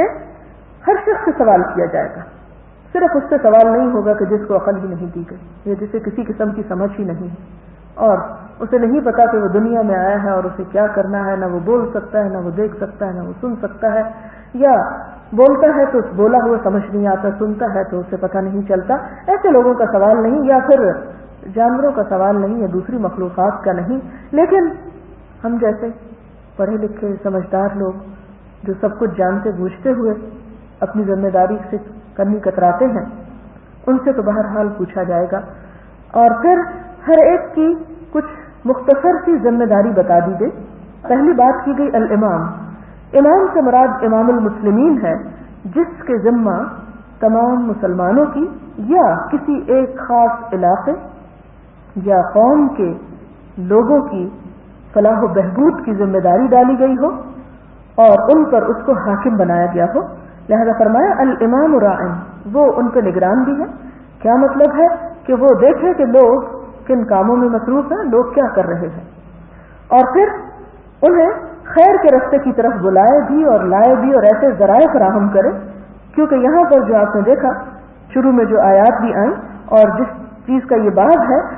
ہر شخص سے سوال کیا جائے گا۔ صرف اس سے سوال نہیں ہوگا کہ جس کو عقل ہی نہیں دی گئی یا جسے کسی قسم کی سمجھ ہی نہیں ہے اور اسے نہیں پتا کہ وہ دنیا میں آیا ہے اور اسے کیا کرنا ہے، نہ وہ بول سکتا ہے، نہ وہ دیکھ سکتا ہے، نہ وہ سن سکتا ہے، یا بولتا ہے تو بولا ہوا سمجھ نہیں آتا، سنتا ہے تو اسے پتہ نہیں چلتا۔ ایسے لوگوں کا سوال نہیں، یا پھر جانوروں کا سوال نہیں، یا دوسری مخلوقات کا نہیں، لیکن ہم جیسے پڑھے لکھے سمجھدار لوگ جو سب کچھ جانتے بوجھتے ہوئے اپنی ذمہ داری سے کرنی کتراتے ہیں، ان سے تو بہرحال پوچھا جائے گا۔ اور پھر ہر ایک کی کچھ مختصر سی ذمہ داری بتا دی گئی۔ پہلی بات کی گئی الامام۔ امام سے مراد امام المسلمین ہے، جس کے ذمہ تمام مسلمانوں کی یا کسی ایک خاص علاقے یا قوم کے لوگوں کی فلاح و بہبود کی ذمہ داری ڈالی گئی ہو اور ان پر اس کو حاکم بنایا گیا ہو۔ لہذا فرمایا الامام راعٍ، وہ ان کے نگران بھی ہے۔ کیا مطلب ہے کہ وہ دیکھے کہ لوگ کن کاموں میں مصروف ہیں، لوگ کیا کر رہے ہیں، اور پھر انہیں خیر کے راستے کی طرف بلائے بھی اور لائے بھی اور ایسے ذرائع فراہم کرے۔ کیونکہ یہاں پر جو آپ نے دیکھا شروع میں جو آیات بھی آئیں اور جس چیز کا یہ باب ہے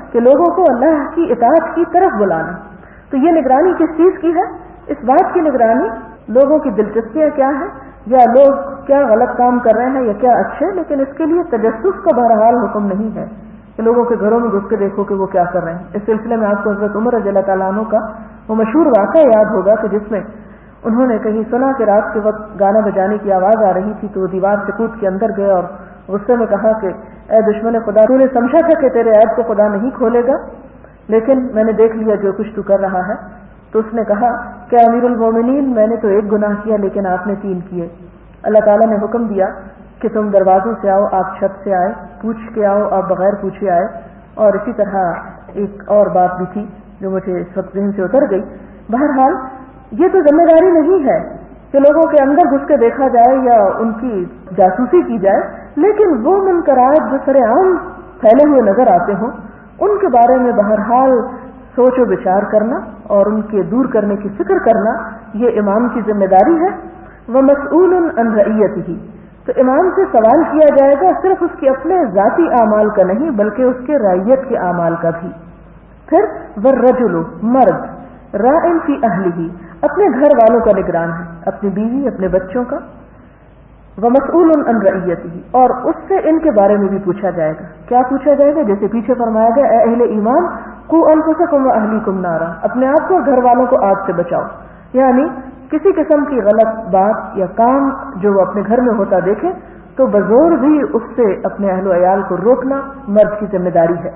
کہ لوگوں کو اللہ کی اطاعت کی طرف بلانا. تو یہ نگرانی کس چیز کی ہے؟ اس بات کی نگرانی لوگوں کی دلچسپیاں کیا ہیں یا لوگ کیا غلط کام کر رہے ہیں یا کیا اچھے، لیکن اس کے لیے تجسس کا بہرحال حکم نہیں ہے کہ لوگوں کے گھروں میں گھس کے دیکھو کہ وہ کیا کر رہے ہیں. اس سلسلے میں آپ کو حضرت عمر رضی اللہ تعالیٰ عنہ کا وہ مشہور واقعہ یاد ہوگا کہ جس میں انہوں نے کہیں سنا کہ رات کے وقت گانا بجانے کی آواز آ رہی تھی، تو وہ دیوار سے کود کے اندر گئے اور غصے میں کہا کہ اے دشمن خدا، تو نے سمجھا تھا کہ تیرے عیب کو خدا نہیں کھولے گا، لیکن میں نے دیکھ لیا جو کچھ تو کر رہا ہے. تو اس نے کہا کہ امیر المومنین، میں نے تو ایک گناہ کیا لیکن آپ نے 3 کیے. اللہ تعالیٰ نے حکم دیا کہ تم دروازوں سے آؤ، آپ چھت سے آئے، پوچھ کے آؤ، آپ بغیر پوچھے آئے. اور اسی طرح ایک اور بات بھی تھی جو مجھے اس وقت ذہن سے اتر گئی. بہرحال یہ تو ذمہ داری نہیں ہے کہ لوگوں کے اندر گھس کے دیکھا جائے یا ان کی جاسوسی کی جائے، لیکن وہ منکرات جو سر عام پھیلے ہوئے نظر آتے ہوں ان کے بارے میں بہرحال سوچ و بچار کرنا اور ان کے دور کرنے کی فکر کرنا یہ امام کی ذمہ داری ہے. وَمَسْئُولٌ عَنْ رَعِيَّتِهِ، تو امام سے سوال کیا جائے گا صرف اس کے اپنے ذاتی اعمال کا نہیں بلکہ اس کے رعیت کے اعمال کا بھی. پھر وَالرَّجُلُ، مرد، رَاعٍ فِي أَهْلِهِ، اپنے گھر والوں کا نگران ہے، اپنی بیوی اپنے بچوں کا. وَمَسْئُولٌ عَنْ رَعِيَّتِهِ، اور اس سے ان کے بارے میں بھی پوچھا جائے گا. کیا پوچھا جائے گا؟ جیسے پیچھے فرمایا گیا اے اہل ایمان قُوا أَنفُسَكُمْ وَأَهْلِيكُمْ نَارًا، اپنے آپ کو اور گھر والوں کو آگ سے بچاؤ. یعنی کسی قسم کی غلط بات یا کام جو وہ اپنے گھر میں ہوتا دیکھے تو بزور بھی اس سے اپنے اہل و عیال کو روکنا مرد کی ذمہ داری ہے.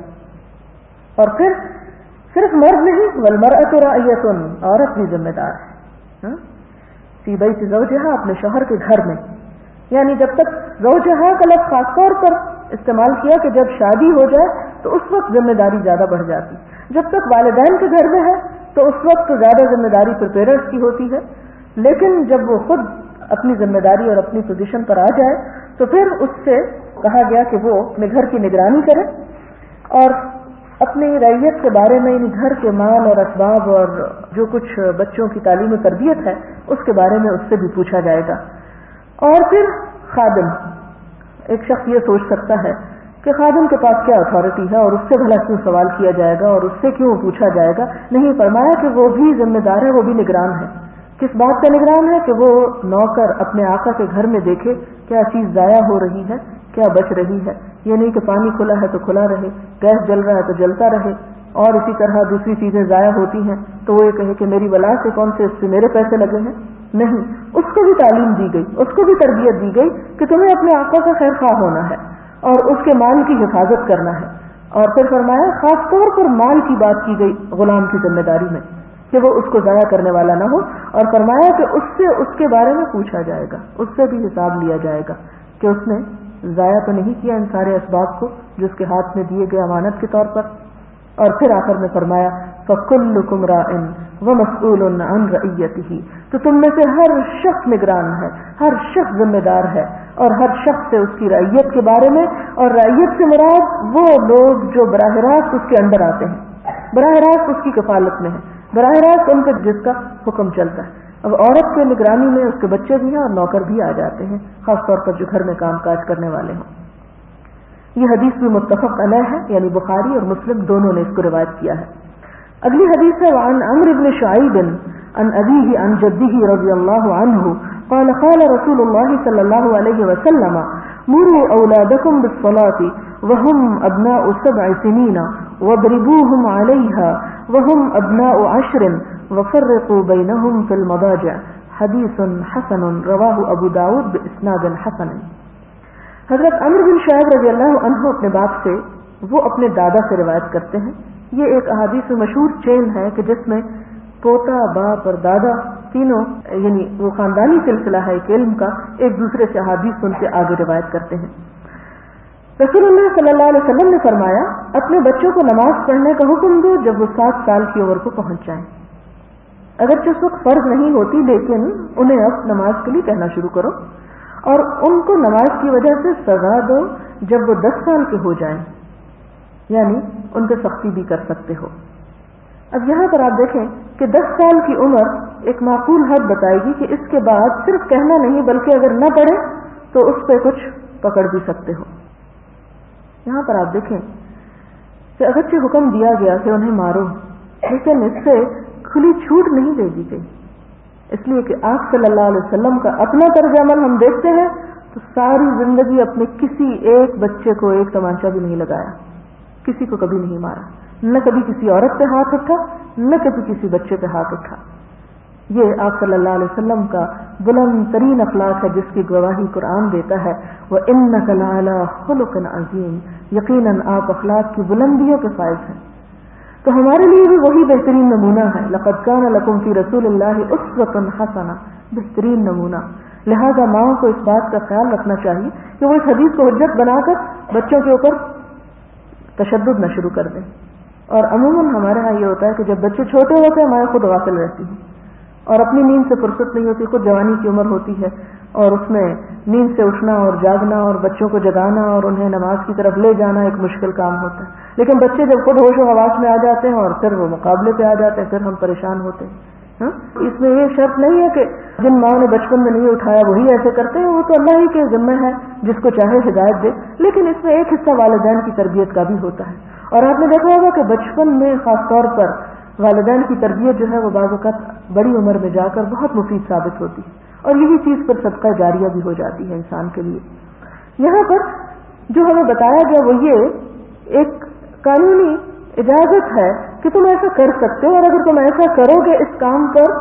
اور پھر صرف مرد نہیں، وَالْمَرْأَةُ رَاعِيَةٌ، عورت بھی ذمہ دار ہے فِي بَيْتِ زَوْجِهَا، اپنے شوہر کے گھر میں. یعنی جب تک زوجہا کا لفظ خاص طور پر استعمال کیا کہ جب شادی ہو جائے تو اس وقت ذمہ داری زیادہ بڑھ جاتی. جب تک والدین کے گھر میں ہے تو اس وقت تو زیادہ ذمہ داری پر پیرنٹس کی ہوتی ہے، لیکن جب وہ خود اپنی ذمہ داری اور اپنی پوزیشن پر آ جائے تو پھر اس سے کہا گیا کہ وہ اپنے گھر کی نگرانی کرے اور اپنی رعیت کے بارے میں ان گھر کے مال اور اسباب اور جو کچھ بچوں کی تعلیم و تربیت ہے اس کے بارے میں اس سے بھی پوچھا جائے گا. اور پھر خادم، ایک شخص یہ سوچ سکتا ہے کہ خادم کے پاس کیا اتھارٹی ہے اور اس سے بھلا کیوں سوال کیا جائے گا اور اس سے کیوں پوچھا جائے گا. نہیں، فرمایا کہ وہ بھی ذمہ دار ہے، وہ بھی نگران ہے. کس بات کا نگران ہے؟ کہ وہ نوکر اپنے آقا کے گھر میں دیکھے کیا چیز ضائع ہو رہی ہے، کیا بچ رہی ہے. یہ نہیں کہ پانی کھلا ہے تو کھلا رہے، گیس جل رہا ہے تو جلتا رہے اور اسی طرح دوسری چیزیں ضائع ہوتی ہیں تو وہ یہ کہے کہ میری ولا سے کون سے، اس سے میرے پیسے لگے ہیں. نہیں، اس کو بھی تعلیم دی گئی، اس کو بھی تربیت دی گئی کہ تمہیں اپنے آقا کا خیر خواہ ہونا ہے اور اس کے مال کی حفاظت کرنا ہے. اور پھر فرمایا خاص طور پر مال کی بات کی گئی غلام کی ذمہ داری میں کہ وہ اس کو ضائع کرنے والا نہ ہو. اور فرمایا کہ اس سے اس کے بارے میں پوچھا جائے گا، اس سے بھی حساب لیا جائے گا کہ اس نے ضائع تو نہیں کیا ان سارے اسباب کو جو اس کے ہاتھ میں دیے گئے امانت کے طور پر. اور پھر آخر میں فرمایا فَكُلُّكُمْ رَاعٍ وَمَسْئُولٌ عَنْ رَعِيَّتِهِ، تو تم میں سے ہر شخص نگران ہے، ہر شخص ذمہ دار ہے اور ہر شخص سے اس کی رعیت کے بارے میں. اور رعیت سے مراد وہ لوگ جو براہ راست اس کے اندر آتے ہیں، براہ راست اس کی کفالت میں ہے، براہ راست ان کے جس کا حکم چلتا ہے. اب عورت کے نگرانی میں اس کے بچے بھی ہیں اور نوکر بھی آ جاتے ہیں، خاص طور پر جو گھر میں کام کاج کرنے والے ہوں. یہ حدیث بھی متفق علیہ ہے، یعنی بخاری اور مسلم دونوں نے اس کو روایت کیا ہے. اگلی حدیث ہے وعن عمرو بن شعیب عن ابیہ عن جدہ رضی اللہ عنہ قال قال رسول اللہ صلی اللہ علیہ وسلم مروا اولادکم بالصلاة وهم ابناء 7 سنین واضربوهم علیها وهم ابناء 10 وفرقوا بینهم فی المضاجع. حدیث حسن رواہ ابو داود باسناد حسن. حضرت عمرو بن شعیب رضی اللہ عنہ اپنے باپ سے، وہ اپنے دادا سے روایت کرتے ہیں. یہ ایک احادیث میں مشہور چین ہے کہ جس میں پوتا، باپ اور دادا تینوں، یعنی وہ خاندانی سلسلہ ہے ایک علم کا، ایک دوسرے سے احادیث سن کے آگے روایت کرتے ہیں. رسول اللہ صلی اللہ علیہ وسلم نے فرمایا اپنے بچوں کو نماز پڑھنے کا حکم دو جب وہ 7 سال کی عمر کو پہنچ جائیں. اگرچہ اس وقت فرض نہیں ہوتی لیکن انہیں اب نماز کے لیے کہنا شروع کرو اور ان کو نماز کی وجہ سے سزا دو جب وہ 10 سال کے ہو جائیں، یعنی ان پہ سختی بھی کر سکتے ہو. اب یہاں پر آپ دیکھیں کہ 10 سال کی عمر ایک معقول حد بتائے گی کہ اس کے بعد صرف کہنا نہیں بلکہ اگر نہ پڑھے تو اس پہ کچھ پکڑ بھی سکتے ہو. یہاں پر آپ دیکھیں کہ اگرچہ حکم دیا گیا کہ انہیں مارو، لیکن اس سے کھلی چھوٹ نہیں دے دی گئی، اس لیے کہ آپ صلی اللہ علیہ وسلم کا اپنا طرز عمل ہم دیکھتے ہیں تو ساری زندگی اپنے کسی ایک بچے کو ایک تمانچہ بھی نہیں لگایا، کسی کو کبھی نہیں مارا، نہ کبھی کسی عورت پہ ہاتھ اٹھا، نہ کبھی کسی بچے پہ ہاتھ اٹھا۔ یہ آپ صلی اللہ علیہ وسلم کا بلند ترین اخلاق ہے جس کی گواہی قرآن دیتا ہے، وَإِنَّكَ لَعَلَىٰ خُلُقٍ عَظِيمٍ، یقیناً آپ اخلاق کی بلندیوں کے فائز ہیں۔ تو ہمارے لیے بھی وہی بہترین نمونہ ہے، لَقَدْ كَانَ لَكُمْ فِي رَسُولِ اللَّهِ أُسْوَةٌ حَسَنَةٌ، بہترین نمونہ۔ لہذا ماں کو اس بات کا خیال رکھنا چاہیے کہ وہ اس حدیث کو حجت بنا کر بچوں کے اوپر تشدد نہ شروع کر دیں۔ اور عموماً ہمارے ہاں یہ ہوتا ہے کہ جب بچے چھوٹے ہوتے ہیں مائیں خود غافل رہتی ہیں اور اپنی نیند سے فرصت نہیں ہوتی، خود جوانی کی عمر ہوتی ہے اور اس میں نیند سے اٹھنا اور جاگنا اور بچوں کو جگانا اور انہیں نماز کی طرف لے جانا ایک مشکل کام ہوتا ہے۔ لیکن بچے جب خود ہوش و حواس میں آ جاتے ہیں اور پھر وہ مقابلے پہ آ جاتے ہیں، پھر ہم پریشان ہوتے ہیں۔ اس میں یہ شرط نہیں ہے کہ جن ماں نے بچپن میں نہیں اٹھایا وہی ایسے کرتے ہیں، وہ تو اللہ ہی کے ذمہ ہے، جس کو چاہے ہدایت دے، لیکن اس میں ایک حصہ والدین کی تربیت کا بھی ہوتا ہے۔ اور آپ نے دیکھا ہوگا کہ بچپن میں خاص طور پر والدین کی تربیت جو ہے وہ بعض اوقات بڑی عمر میں جا کر بہت مفید ثابت ہوتی ہے، اور یہی چیز پر صدقہ جاریہ بھی ہو جاتی ہے انسان کے لیے۔ یہاں پر جو ہمیں بتایا گیا وہ یہ ایک قانونی اجازت ہے کہ تم ایسا کر سکتے ہو، اور اگر تم ایسا کرو گے اس کام پر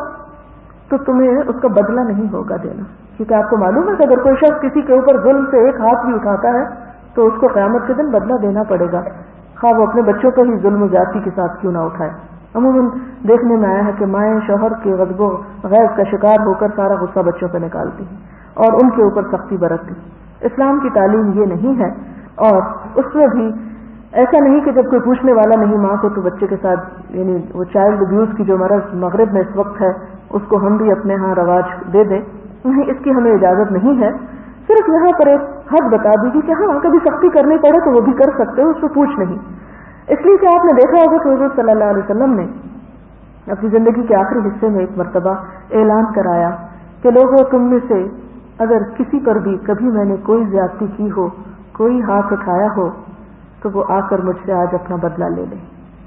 تو تمہیں اس کا بدلہ نہیں ہوگا دینا، کیونکہ آپ کو معلوم ہے کہ اگر کوئی شخص کسی کے اوپر ظلم سے ایک ہاتھ بھی اٹھاتا ہے تو اس کو قیامت کے دن بدلہ دینا پڑے گا، خواہ وہ اپنے بچوں کو ہی ظلم و زیادتی کے ساتھ کیوں نہ اٹھائے۔ عموماً دیکھنے میں آیا ہے کہ مائیں شوہر کے غضب و غیظ کا شکار ہو کر سارا غصہ بچوں پہ نکالتی ہیں اور ان کے اوپر سختی برتتی۔ اسلام کی تعلیم یہ نہیں ہے، اور اس میں بھی ایسا نہیں کہ جب کوئی پوچھنے والا نہیں ماں کو تو بچے کے ساتھ، یعنی وہ چائلڈ ابیوز کی جو مرض مغرب میں اس وقت ہے اس کو ہم بھی اپنے ہاں رواج دے دیں، نہیں، اس کی ہمیں اجازت نہیں ہے۔ صرف یہاں پر ایک حد بتا دی کہ ہاں کبھی سختی کرنی پڑے تو وہ بھی کر سکتے ہو، اس کو پوچھ نہیں۔ اس لیے کہ آپ نے دیکھا ہوگا کہ حضور صلی اللہ علیہ وسلم نے اپنی زندگی کے آخری حصے میں ایک مرتبہ اعلان کرایا کہ لوگوں، تم میں سے اگر کسی پر بھی کبھی میں نے کوئی زیادتی کی ہو، کوئی ہاتھ اٹھایا ہو، تو وہ آ کر مجھ سے آج اپنا بدلہ لے لے۔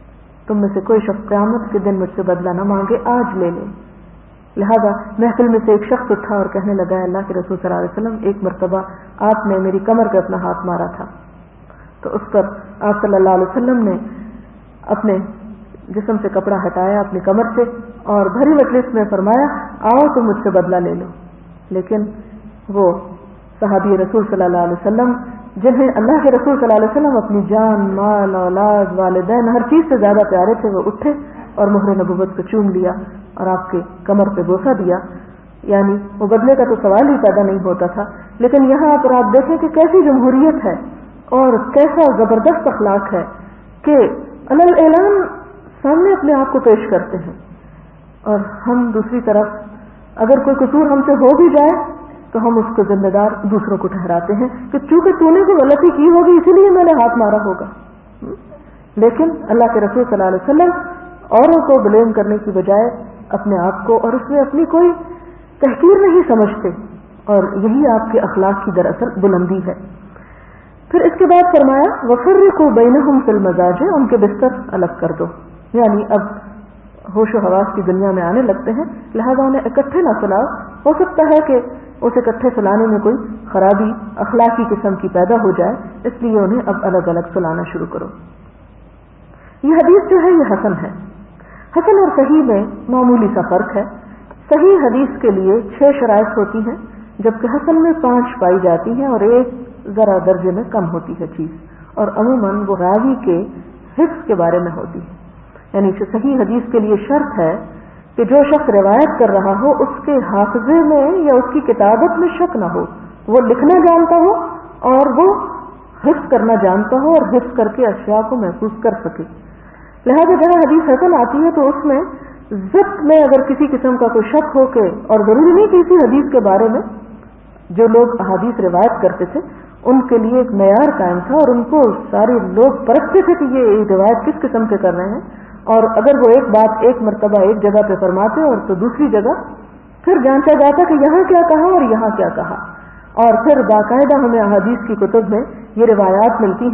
تم میں سے کوئی شخص قیامت کے دن مجھ سے بدلہ نہ مانگے، آج لے لے۔ لہذا محفل میں سے ایک شخص اٹھا اور کہنے لگا، اللہ کے رسول صلی اللہ علیہ وسلم، ایک مرتبہ آپ نے میری کمر پہ اپنا ہاتھ مارا تھا۔ تو اس پر آپ صلی اللہ علیہ وسلم نے اپنے جسم سے کپڑا ہٹایا اپنی کمر سے اور بھری مجلس میں فرمایا، آؤ تم مجھ سے بدلہ لے لو۔ لیکن وہ صحابی رسول صلی اللہ علیہ وسلم جنہیں اللہ کے رسول صلی اللہ علیہ وسلم اپنی جان، مال، اولاد، والدین، ہر چیز سے زیادہ پیارے تھے، وہ اٹھے اور مہر نبوت کو چوم لیا اور آپ کے کمر پہ بوسہ دیا۔ یعنی وہ بدلے کا تو سوال ہی پیدا نہیں ہوتا تھا۔ لیکن یہاں پر آپ دیکھیں کہ کیسی جمہوریت ہے اور کیسا زبردست اخلاق ہے کہ علی الاعلان سامنے اپنے آپ کو پیش کرتے ہیں، اور ہم دوسری طرف اگر کوئی قصور ہم سے ہو بھی جائے تو ہم اس کو ذمہ دار دوسروں کو ٹھہراتے ہیں کہ چونکہ تو نے کوئی غلطی کی ہوگی اسی لیے میں نے ہاتھ مارا ہوگا۔ لیکن اللہ کے رسول صلی اللہ علیہ وسلم اوروں کو بلیم کرنے کی بجائے اپنے آپ کو اور اس میں اپنی کوئی تحقیر نہیں سمجھتے، اور یہی آپ کے اخلاق کی دراصل بلندی ہے۔ پھر اس کے بعد فرمایا، وَفَرِّقُوا بَيْنَهُمْ فِي الْمَضَاجِعِ، ان کے بستر الگ کر دو، یعنی اب ہوش و حواس کی دنیا میں آنے لگتے ہیں، لہذا انہیں اکٹھے نہ سلاؤ۔ ہو سکتا ہے کہ اسے اکٹھے سلانے میں کوئی خرابی اخلاقی قسم کی پیدا ہو جائے، اس لیے انہیں اب الگ الگ سلانا شروع کرو۔ یہ حدیث جو ہے یہ حسن ہے۔ حسن اور صحیح میں معمولی سا فرق ہے۔ صحیح حدیث کے لیے 6 شرائط ہوتی ہیں، جبکہ حسن میں 5 پائی جاتی ہیں اور ایک ذرا درجے میں کم ہوتی ہے چیز، اور عموماً وہ راوی کے حفظ کے بارے میں ہوتی ہے۔ یعنی صحیح حدیث کے لیے شرط ہے کہ جو شخص روایت کر رہا ہو اس کے حافظے میں یا اس کی کتابت میں شک نہ ہو، وہ لکھنا جانتا ہو اور وہ حفظ کرنا جانتا ہو اور حفظ کر کے اشیاء کو محفوظ کر سکے۔ لہذا جہاں حدیث حسن آتی ہے تو اس میں ضبط میں اگر کسی قسم کا کوئی شک ہو کے، اور ضروری نہیں کہ اسی حدیث کے بارے میں جو لوگ احادیث روایت کرتے تھے ان کے لیے ایک معیار قائم تھا اور ان کو سارے لوگ پرکھتے تھے کہ یہ روایت کس قسم کے کر رہے ہیں، اور اگر وہ ایک بات ایک مرتبہ ایک جگہ پہ فرماتے اور تو دوسری جگہ پھر جانچا جاتا کہ یہاں کیا کہا اور یہاں کیا کہا، اور پھر باقاعدہ ہمیں احادیث کی کتب میں یہ روایات ملتی ہیں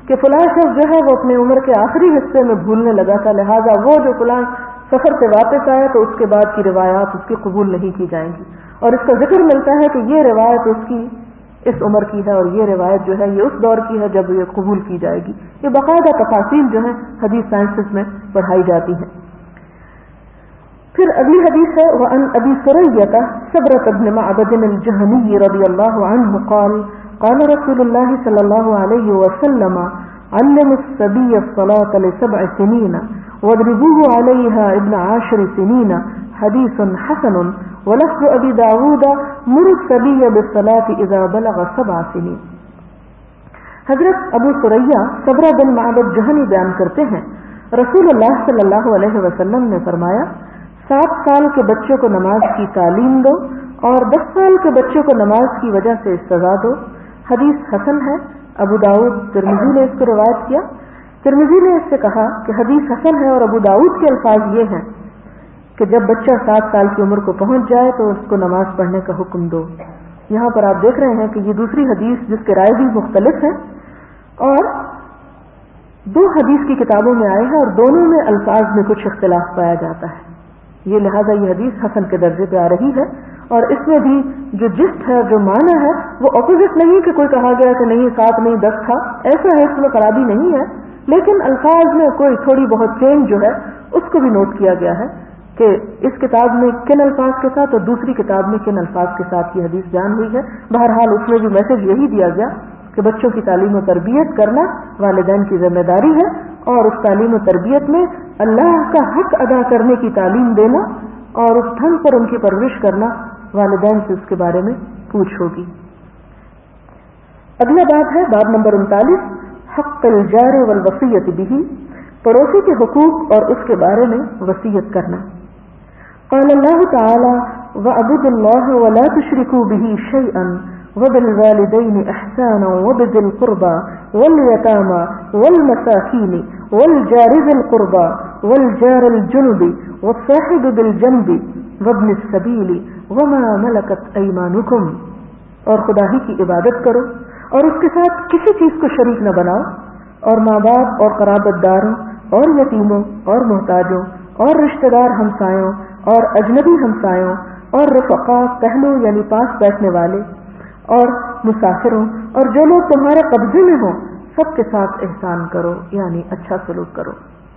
کہ فلاں شخص جو ہے وہ اپنے عمر کے آخری حصے میں بھولنے لگا تھا، لہٰذا وہ جو فلاں سفر سے واپس آیا تو اس کے بعد کی روایات اس کی قبول نہیں کی جائیں گی، اور اس کا ذکر ملتا ہے کہ یہ روایت اس کی اس عمر کی ہے اور یہ روایت جو ہے یہ اس دور کی ہے جب یہ قبول کی جائے گی. یہ باقاعدہ تفاصیل جو ہے حدیث سائنسز میں پڑھائی جاتی ہیں. پھر اگلی حدیث ہے وعن ابی سریہ صبرۃ بن معبد الجہنی رضی اللہ عنہ قال قال رسول اللہ صلی اللہ علیہ وسلم علموا الصبي الصلاة ل7 سنين واضربوه عليها ابن 10 سنين حدیث حسن ولفظ ابی داود مر الصبي بالصلاة اذا بلغ 7 سنين. حضرت ابو سریہ صبرہ بن معبد جہنی بیان کرتے ہیں رسول اللہ صلی اللہ علیہ وسلم نے فرمایا 7 سال کے بچوں کو نماز کی تعلیم دو اور 10 سال کے بچوں کو نماز کی وجہ سے سزا دو. حدیث حسن ہے. ابو داؤد ترمذی نے اس کو روایت کیا. ترمذی نے اس سے کہا کہ حدیث حسن ہے اور ابو داؤد کے الفاظ یہ ہیں کہ جب بچہ 7 سال کی عمر کو پہنچ جائے تو اس کو نماز پڑھنے کا حکم دو. یہاں پر آپ دیکھ رہے ہیں کہ یہ دوسری حدیث جس کے رائے بھی مختلف ہیں اور 2 حدیث کی کتابوں میں آئے ہیں اور دونوں میں الفاظ میں کچھ اختلاف پایا جاتا ہے. یہ لہذا یہ حدیث حسن کے درجے پہ آ رہی ہے اور اس میں بھی جو جسٹ ہے جو معنی ہے وہ اپوزٹ نہیں کہ کوئی کہا گیا کہ نہیں 7 نہیں 10 تھا، ایسا ہے اس میں خرابی نہیں ہے، لیکن الفاظ میں کوئی تھوڑی بہت چینج جو ہے اس کو بھی نوٹ کیا گیا ہے کہ اس کتاب میں کن الفاظ کے ساتھ اور دوسری کتاب میں کن الفاظ کے ساتھ یہ حدیث بیان ہوئی ہے. بہرحال اس میں بھی میسج یہی دیا گیا کہ بچوں کی تعلیم و تربیت کرنا والدین کی ذمہ داری ہے اور اس تعلیم و تربیت میں اللہ کا حق ادا کرنے کی تعلیم دینا اور اس ڈھنگ پر ان کی پرورش کرنا والدین سے اس کے بارے میں پوچھ ہوگی. اگلا باب ہے باب نمبر 39 حق الجار والوصیت به، پڑوسی کے حقوق اور اس کے بارے میں وصیت کرنا. قال اللہ تعالی وَاعْبُدُوا اللَّهَ وَلَا تُشْرِكُوا بِهِ شَيْئًا وبالوالدين احسانا وبذي القربى واليتامى والمساكين والجار ذي القربى والجار الجنب والصاحب بالجنب وابن السبيل وما ملكت ايمانكم. اور خدا ہی کی عبادت کرو اور اس کے ساتھ کسی چیز کو شریک نہ بناؤ، اور ماں باپ اور قرابت داروں اور یتیموں اور محتاجوں اور رشتہ دار ہمسایوں اور اجنبی ہمسایوں اور رفقا پہلو یعنی پاس بیٹھنے والے اور مسافروں اور جو لوگ تمہارے قبضے میں ہوں سب کے ساتھ احسان کرو یعنی اچھا سلوک کرو.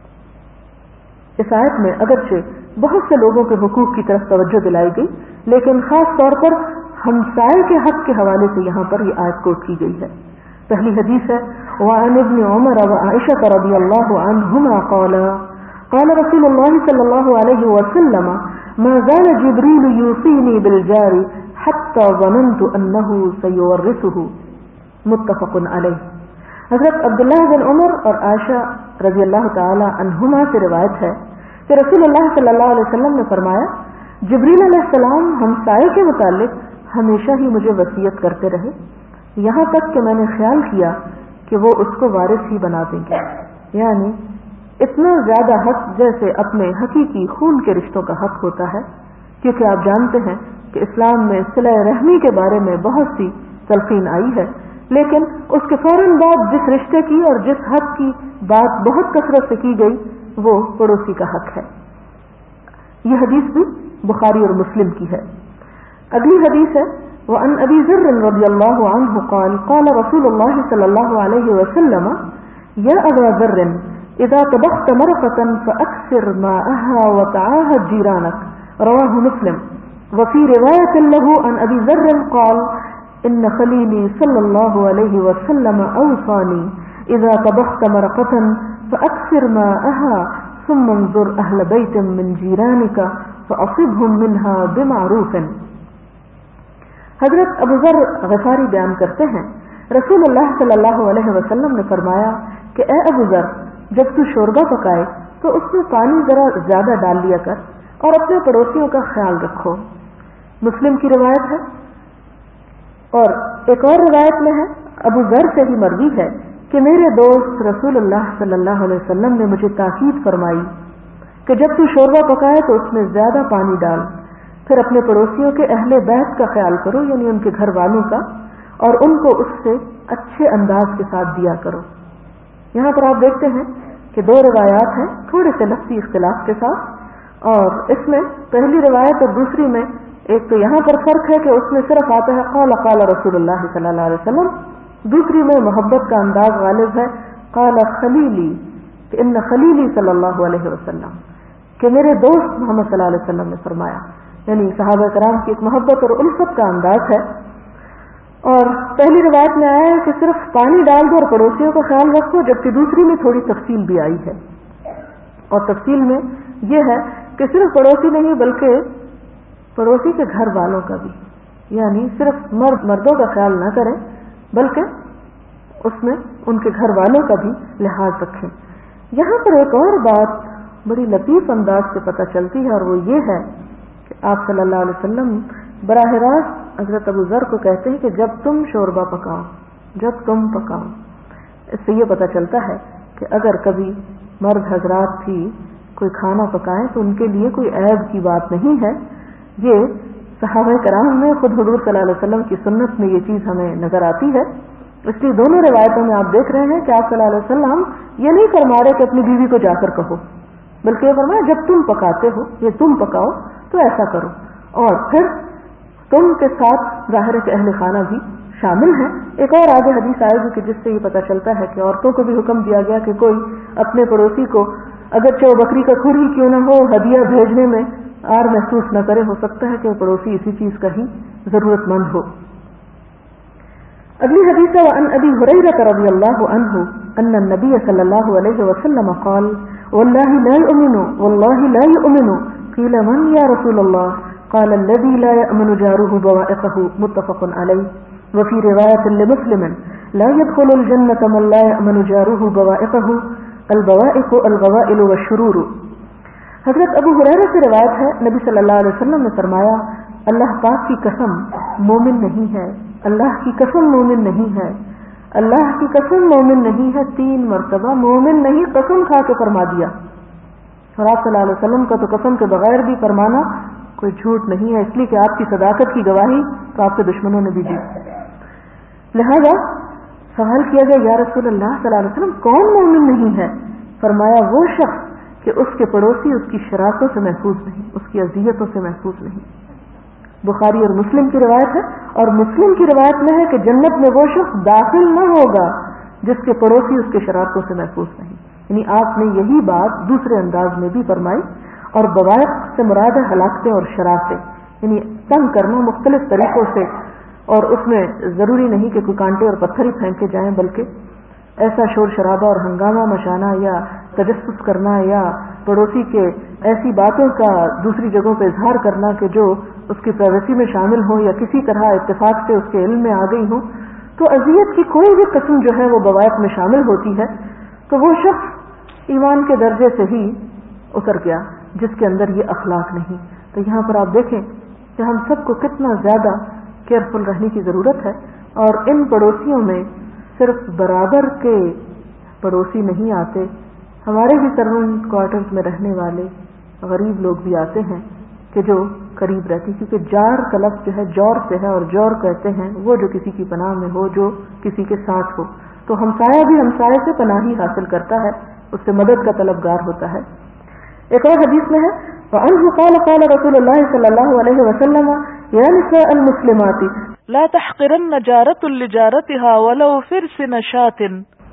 اس آیت میں اگرچہ بہت سے لوگوں کے حقوق کی طرف توجہ دلائی گئی لیکن خاص طور پر ہمسائے کے حق کے حوالے سے یہاں پر یہ آیت کوٹ کی گئی ہے. پہلی حدیث ہے وعن ابن عمر وعائشة رضی اللہ عنہما قال رسول اللہ صلی اللہ علیہ وسلم ما زال جبریل یوصینی بالجار حتی ظننت انه سیورثه متفق علیہ. حضرت عبداللہ بن عمر اور عائشہ رضی اللہ تعالی عنہما سے روایت ہے کہ رسول اللہ صلی اللہ علیہ وسلم نے فرمایا جبریل علیہ السلام ہمسائے کے متعلق ہمیشہ ہی مجھے وصیت کرتے رہے یہاں تک کہ میں نے خیال کیا کہ وہ اس کو وارث ہی بنا دیں گے، یعنی اتنا زیادہ حق جیسے اپنے حقیقی خون کے رشتوں کا حق ہوتا ہے، کیونکہ آپ جانتے ہیں کہ اسلام میں صلہ رحمی کے بارے میں بہت سی تلقین آئی ہے، لیکن اس کے فوراً بعد جس رشتے کی اور جس حق کی بات بہت کثرت سے کی گئی وہ پڑوسی کا حق ہے. یہ حدیث بھی بخاری اور مسلم کی ہے. اگلی حدیث ہے وعن ابی ذر رضی اللہ عنہ قال رسول اللہ صلی اللہ علیہ وسلم یا ابا ذر اذا طبخت مرقة فاكثر ماءها وتعاهد جيرانك رواه مسلم. وفي رواية له عن ابي ذر قال ان خليلي صلى الله عليه وسلم اوصاني اذا طبخت مرقة فاكثر ماءها ثم انظر اهل بيت من جيرانك فاصبهم منها بمعروف. حضرت ابو ذر غفاری بیان کرتے ہیں رسول اللہ صلی اللہ علیہ وسلم نے فرمایا کہ اے ابو ذر جب تو شوربہ پکائے تو اس میں پانی ذرا زیادہ ڈال لیا کر اور اپنے پڑوسیوں کا خیال رکھو. مسلم کی روایت ہے. اور ایک اور روایت میں ہے ابو ذر سے ہی مروی ہے کہ میرے دوست رسول اللہ صلی اللہ علیہ وسلم نے مجھے تاکید فرمائی کہ جب تو شوربہ پکائے تو اس میں زیادہ پانی ڈال، پھر اپنے پڑوسیوں کے اہل بیت کا خیال کرو یعنی ان کے گھر والوں کا، اور ان کو اس سے اچھے انداز کے ساتھ دیا کرو. یہاں پر آپ دیکھتے ہیں کہ دو روایات ہیں تھوڑے سے لفظی اختلاف کے ساتھ, اور اس میں پہلی روایت اور دوسری میں ایک تو یہاں پر فرق ہے کہ اس میں صرف آتا ہے قال قال رسول اللہ صلی اللہ علیہ وسلم, دوسری میں محبت کا انداز غالب ہے قال خلیلی, کہ ان خلیلی صلی اللہ علیہ وسلم, کہ میرے دوست محمد صلی اللہ علیہ وسلم نے فرمایا. یعنی صحابہ کرام کی ایک محبت اور الفت کا انداز ہے. اور پہلی روایت میں آیا ہے کہ صرف پانی ڈال دو اور پڑوسیوں کا خیال رکھو, جبکہ دوسری میں تھوڑی تفصیل بھی آئی ہے, اور تفصیل میں یہ ہے کہ صرف پڑوسی نہیں بلکہ پڑوسی کے گھر والوں کا بھی, یعنی صرف مردوں کا خیال نہ کریں بلکہ اس میں ان کے گھر والوں کا بھی لحاظ رکھیں. یہاں پر ایک اور بات بڑی لطیف انداز سے پتہ چلتی ہے, اور وہ یہ ہے کہ آپ صلی اللہ علیہ وسلم براہ راست حضرت ابو ذر کو کہتے ہیں کہ جب تم شوربہ پکاؤ, جب تم پکاؤ. اس سے یہ پتہ چلتا ہے کہ اگر کبھی مرد حضرات بھی کوئی کھانا پکائیں تو ان کے لیے کوئی عیب کی بات نہیں ہے. یہ صحابہ کرام میں خود حضور صلی اللہ علیہ وسلم کی سنت میں یہ چیز ہمیں نظر آتی ہے. اس لیے دونوں روایتوں میں آپ دیکھ رہے ہیں کہ آپ صلی اللہ علیہ وسلم یہ نہیں فرما رہے کہ اپنی بیوی کو جا کر کہو, بلکہ یہ فرمایا جب تم پکاتے ہو, یہ تم پکاؤ تو ایسا کرو. اور پھر تم کے ساتھ ظاہر ہے کہ اہل خانہ بھی شامل ہیں. ایک اور آگے حدیث آئے گی کہ جس سے یہ پتہ چلتا ہے کہ عورتوں کو بھی حکم دیا گیا کہ کوئی اپنے پڑوسی کو اگرچہ وہ بکری کا کھر ہی کیوں نہ ہو ہدیہ بھیجنے میں آر محسوس نہ کرے. ہو سکتا ہے کہ وہ پڑوسی اسی چیز کا ہی ضرورت مند ہو. اگلی حدیث ہے وعن ابی ہریرہ رضی اللہ عنہ ان النبی صلی اللہ علیہ وسلم قال واللہ لا یؤمن واللہ لا یؤمن قیل من یا رسول اللہ قال الذي لا يأمن جاره بوائقه متفق عليه وفي رواية لمسلم لا يدخل الجنة من لا يأمن جاره بوائقه البوائق الغوائل والشرور. حضرت ابو ہریرہ سے روایت ہے نبی صلی اللہ علیہ وسلم نے فرمایا اللہ پاک کی قسم مومن نہیں ہے, اللہ کی قسم مومن نہیں ہے, اللہ کی قسم مومن نہیں ہے. 3 مرتبہ مومن نہیں قسم کھا کے فرما دیا. اور آپ صلی اللہ علیہ وسلم کا تو قسم کے بغیر بھی فرمانا کوئی جھوٹ نہیں ہے, اس لیے کہ آپ کی صداقت کی گواہی تو آپ کے دشمنوں نے بھی دی. لہذا سوال کیا گیا یا رسول اللہ صلی اللہ علیہ وسلم کون مومن نہیں ہے؟ فرمایا وہ شخص کہ اس کے پڑوسی اس کی شرارتوں سے محفوظ نہیں, اس کی اذیتوں سے محفوظ نہیں. بخاری اور مسلم کی روایت ہے, اور مسلم کی روایت میں ہے کہ جنت میں وہ شخص داخل نہ ہوگا جس کے پڑوسی اس کے شرارتوں سے محفوظ نہیں. یعنی آپ نے یہی بات دوسرے انداز میں بھی فرمائی. اور بوائق سے مراد ہے ہلاکتیں اور شرارتیں, یعنی تنگ کرنا مختلف طریقوں سے, اور اس میں ضروری نہیں کہ کوئی کانٹے اور پتھر ہی پھینکے جائیں بلکہ ایسا شور شرابہ اور ہنگامہ مچانا یا تجسس کرنا یا پڑوسی کے ایسی باتوں کا دوسری جگہوں پہ اظہار کرنا کہ جو اس کی پرائیویسی میں شامل ہو یا کسی طرح اتفاق سے اس کے علم میں آ گئی ہو. تو اذیت کی کوئی بھی قسم جو ہے وہ بوائق میں شامل ہوتی ہے. تو وہ شخص ایمان کے درجے سے ہی اتر گیا جس کے اندر یہ اخلاق نہیں. تو یہاں پر آپ دیکھیں کہ ہم سب کو کتنا زیادہ کیئرفل رہنے کی ضرورت ہے. اور ان پڑوسیوں میں صرف برابر کے پڑوسی نہیں آتے, ہمارے بھی سرونٹ کوارٹرز میں رہنے والے غریب لوگ بھی آتے ہیں کہ جو قریب رہتی, کیونکہ جار کا لفظ جو ہے جور سے ہے, اور جور کہتے ہیں وہ جو کسی کی پناہ میں ہو, جو کسی کے ساتھ ہو. تو ہمسایہ بھی ہمسایہ سے پناہی حاصل کرتا ہے, اس سے مدد کا طلبگار ہوتا ہے. ایک اور حدیث میں ہے وعنہ قال قال رسول اللہ صلی اللہ علیہ وسلم یا نساء المسلمات لا تحقرن جارة لجارتها ولو فرس نشاط.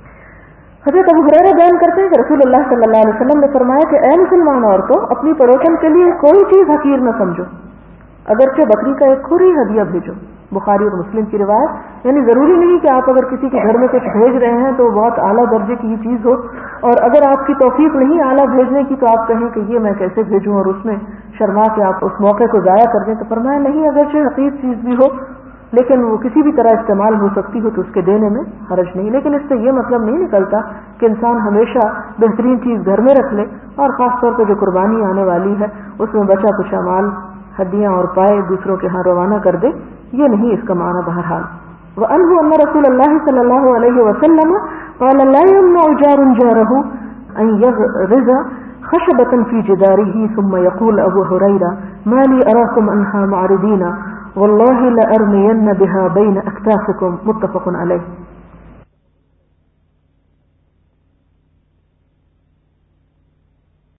حضرت ابو ہریرہ بیان کرتے ہیں کہ رسول اللہ صلی اللہ علیہ وسلم نے فرمایا کہ اے مسلمان عورتوں اپنی پڑوسن کے لیے کوئی چیز حقیر نہ سمجھو, اگرچہ بکری کا ایک کھر ہی ہدیہ بھیجو. بخاری اور مسلم کی روایت. یعنی ضروری نہیں کہ آپ اگر کسی کے گھر میں کچھ بھیج رہے ہیں تو بہت اعلیٰ درجے کی یہ چیز ہو, اور اگر آپ کی توفیق نہیں اعلیٰ بھیجنے کی تو آپ کہیں کہ یہ میں کیسے بھیجوں, اور اس میں شرما کے آپ اس موقع کو ضائع کر دیں. تو فرمایا نہیں, اگرچہ حقیر چیز بھی ہو لیکن وہ کسی بھی طرح استعمال ہو سکتی ہو تو اس کے دینے میں حرج نہیں. لیکن اس سے یہ مطلب نہیں نکلتا کہ انسان ہمیشہ بہترین چیز گھر میں رکھ لے, اور خاص طور پہ جو قربانی آنے والی ہے اس میں بچا کچھ مال ہڈیاں اور پائے دوسروں کے ہاں روانہ کر دے, یہ نہیں اس کا معنی. بہرحال وعنہ ان رسول اللہ صلی اللہ علیہ وسلم قال لا يمنع جار جاره ان يغرز خشبة في جداره ثم يقول ابو هريرة ما لي اراكم عنها معرضين والله لارمين بها بين اكتافكم. متفق علیہ.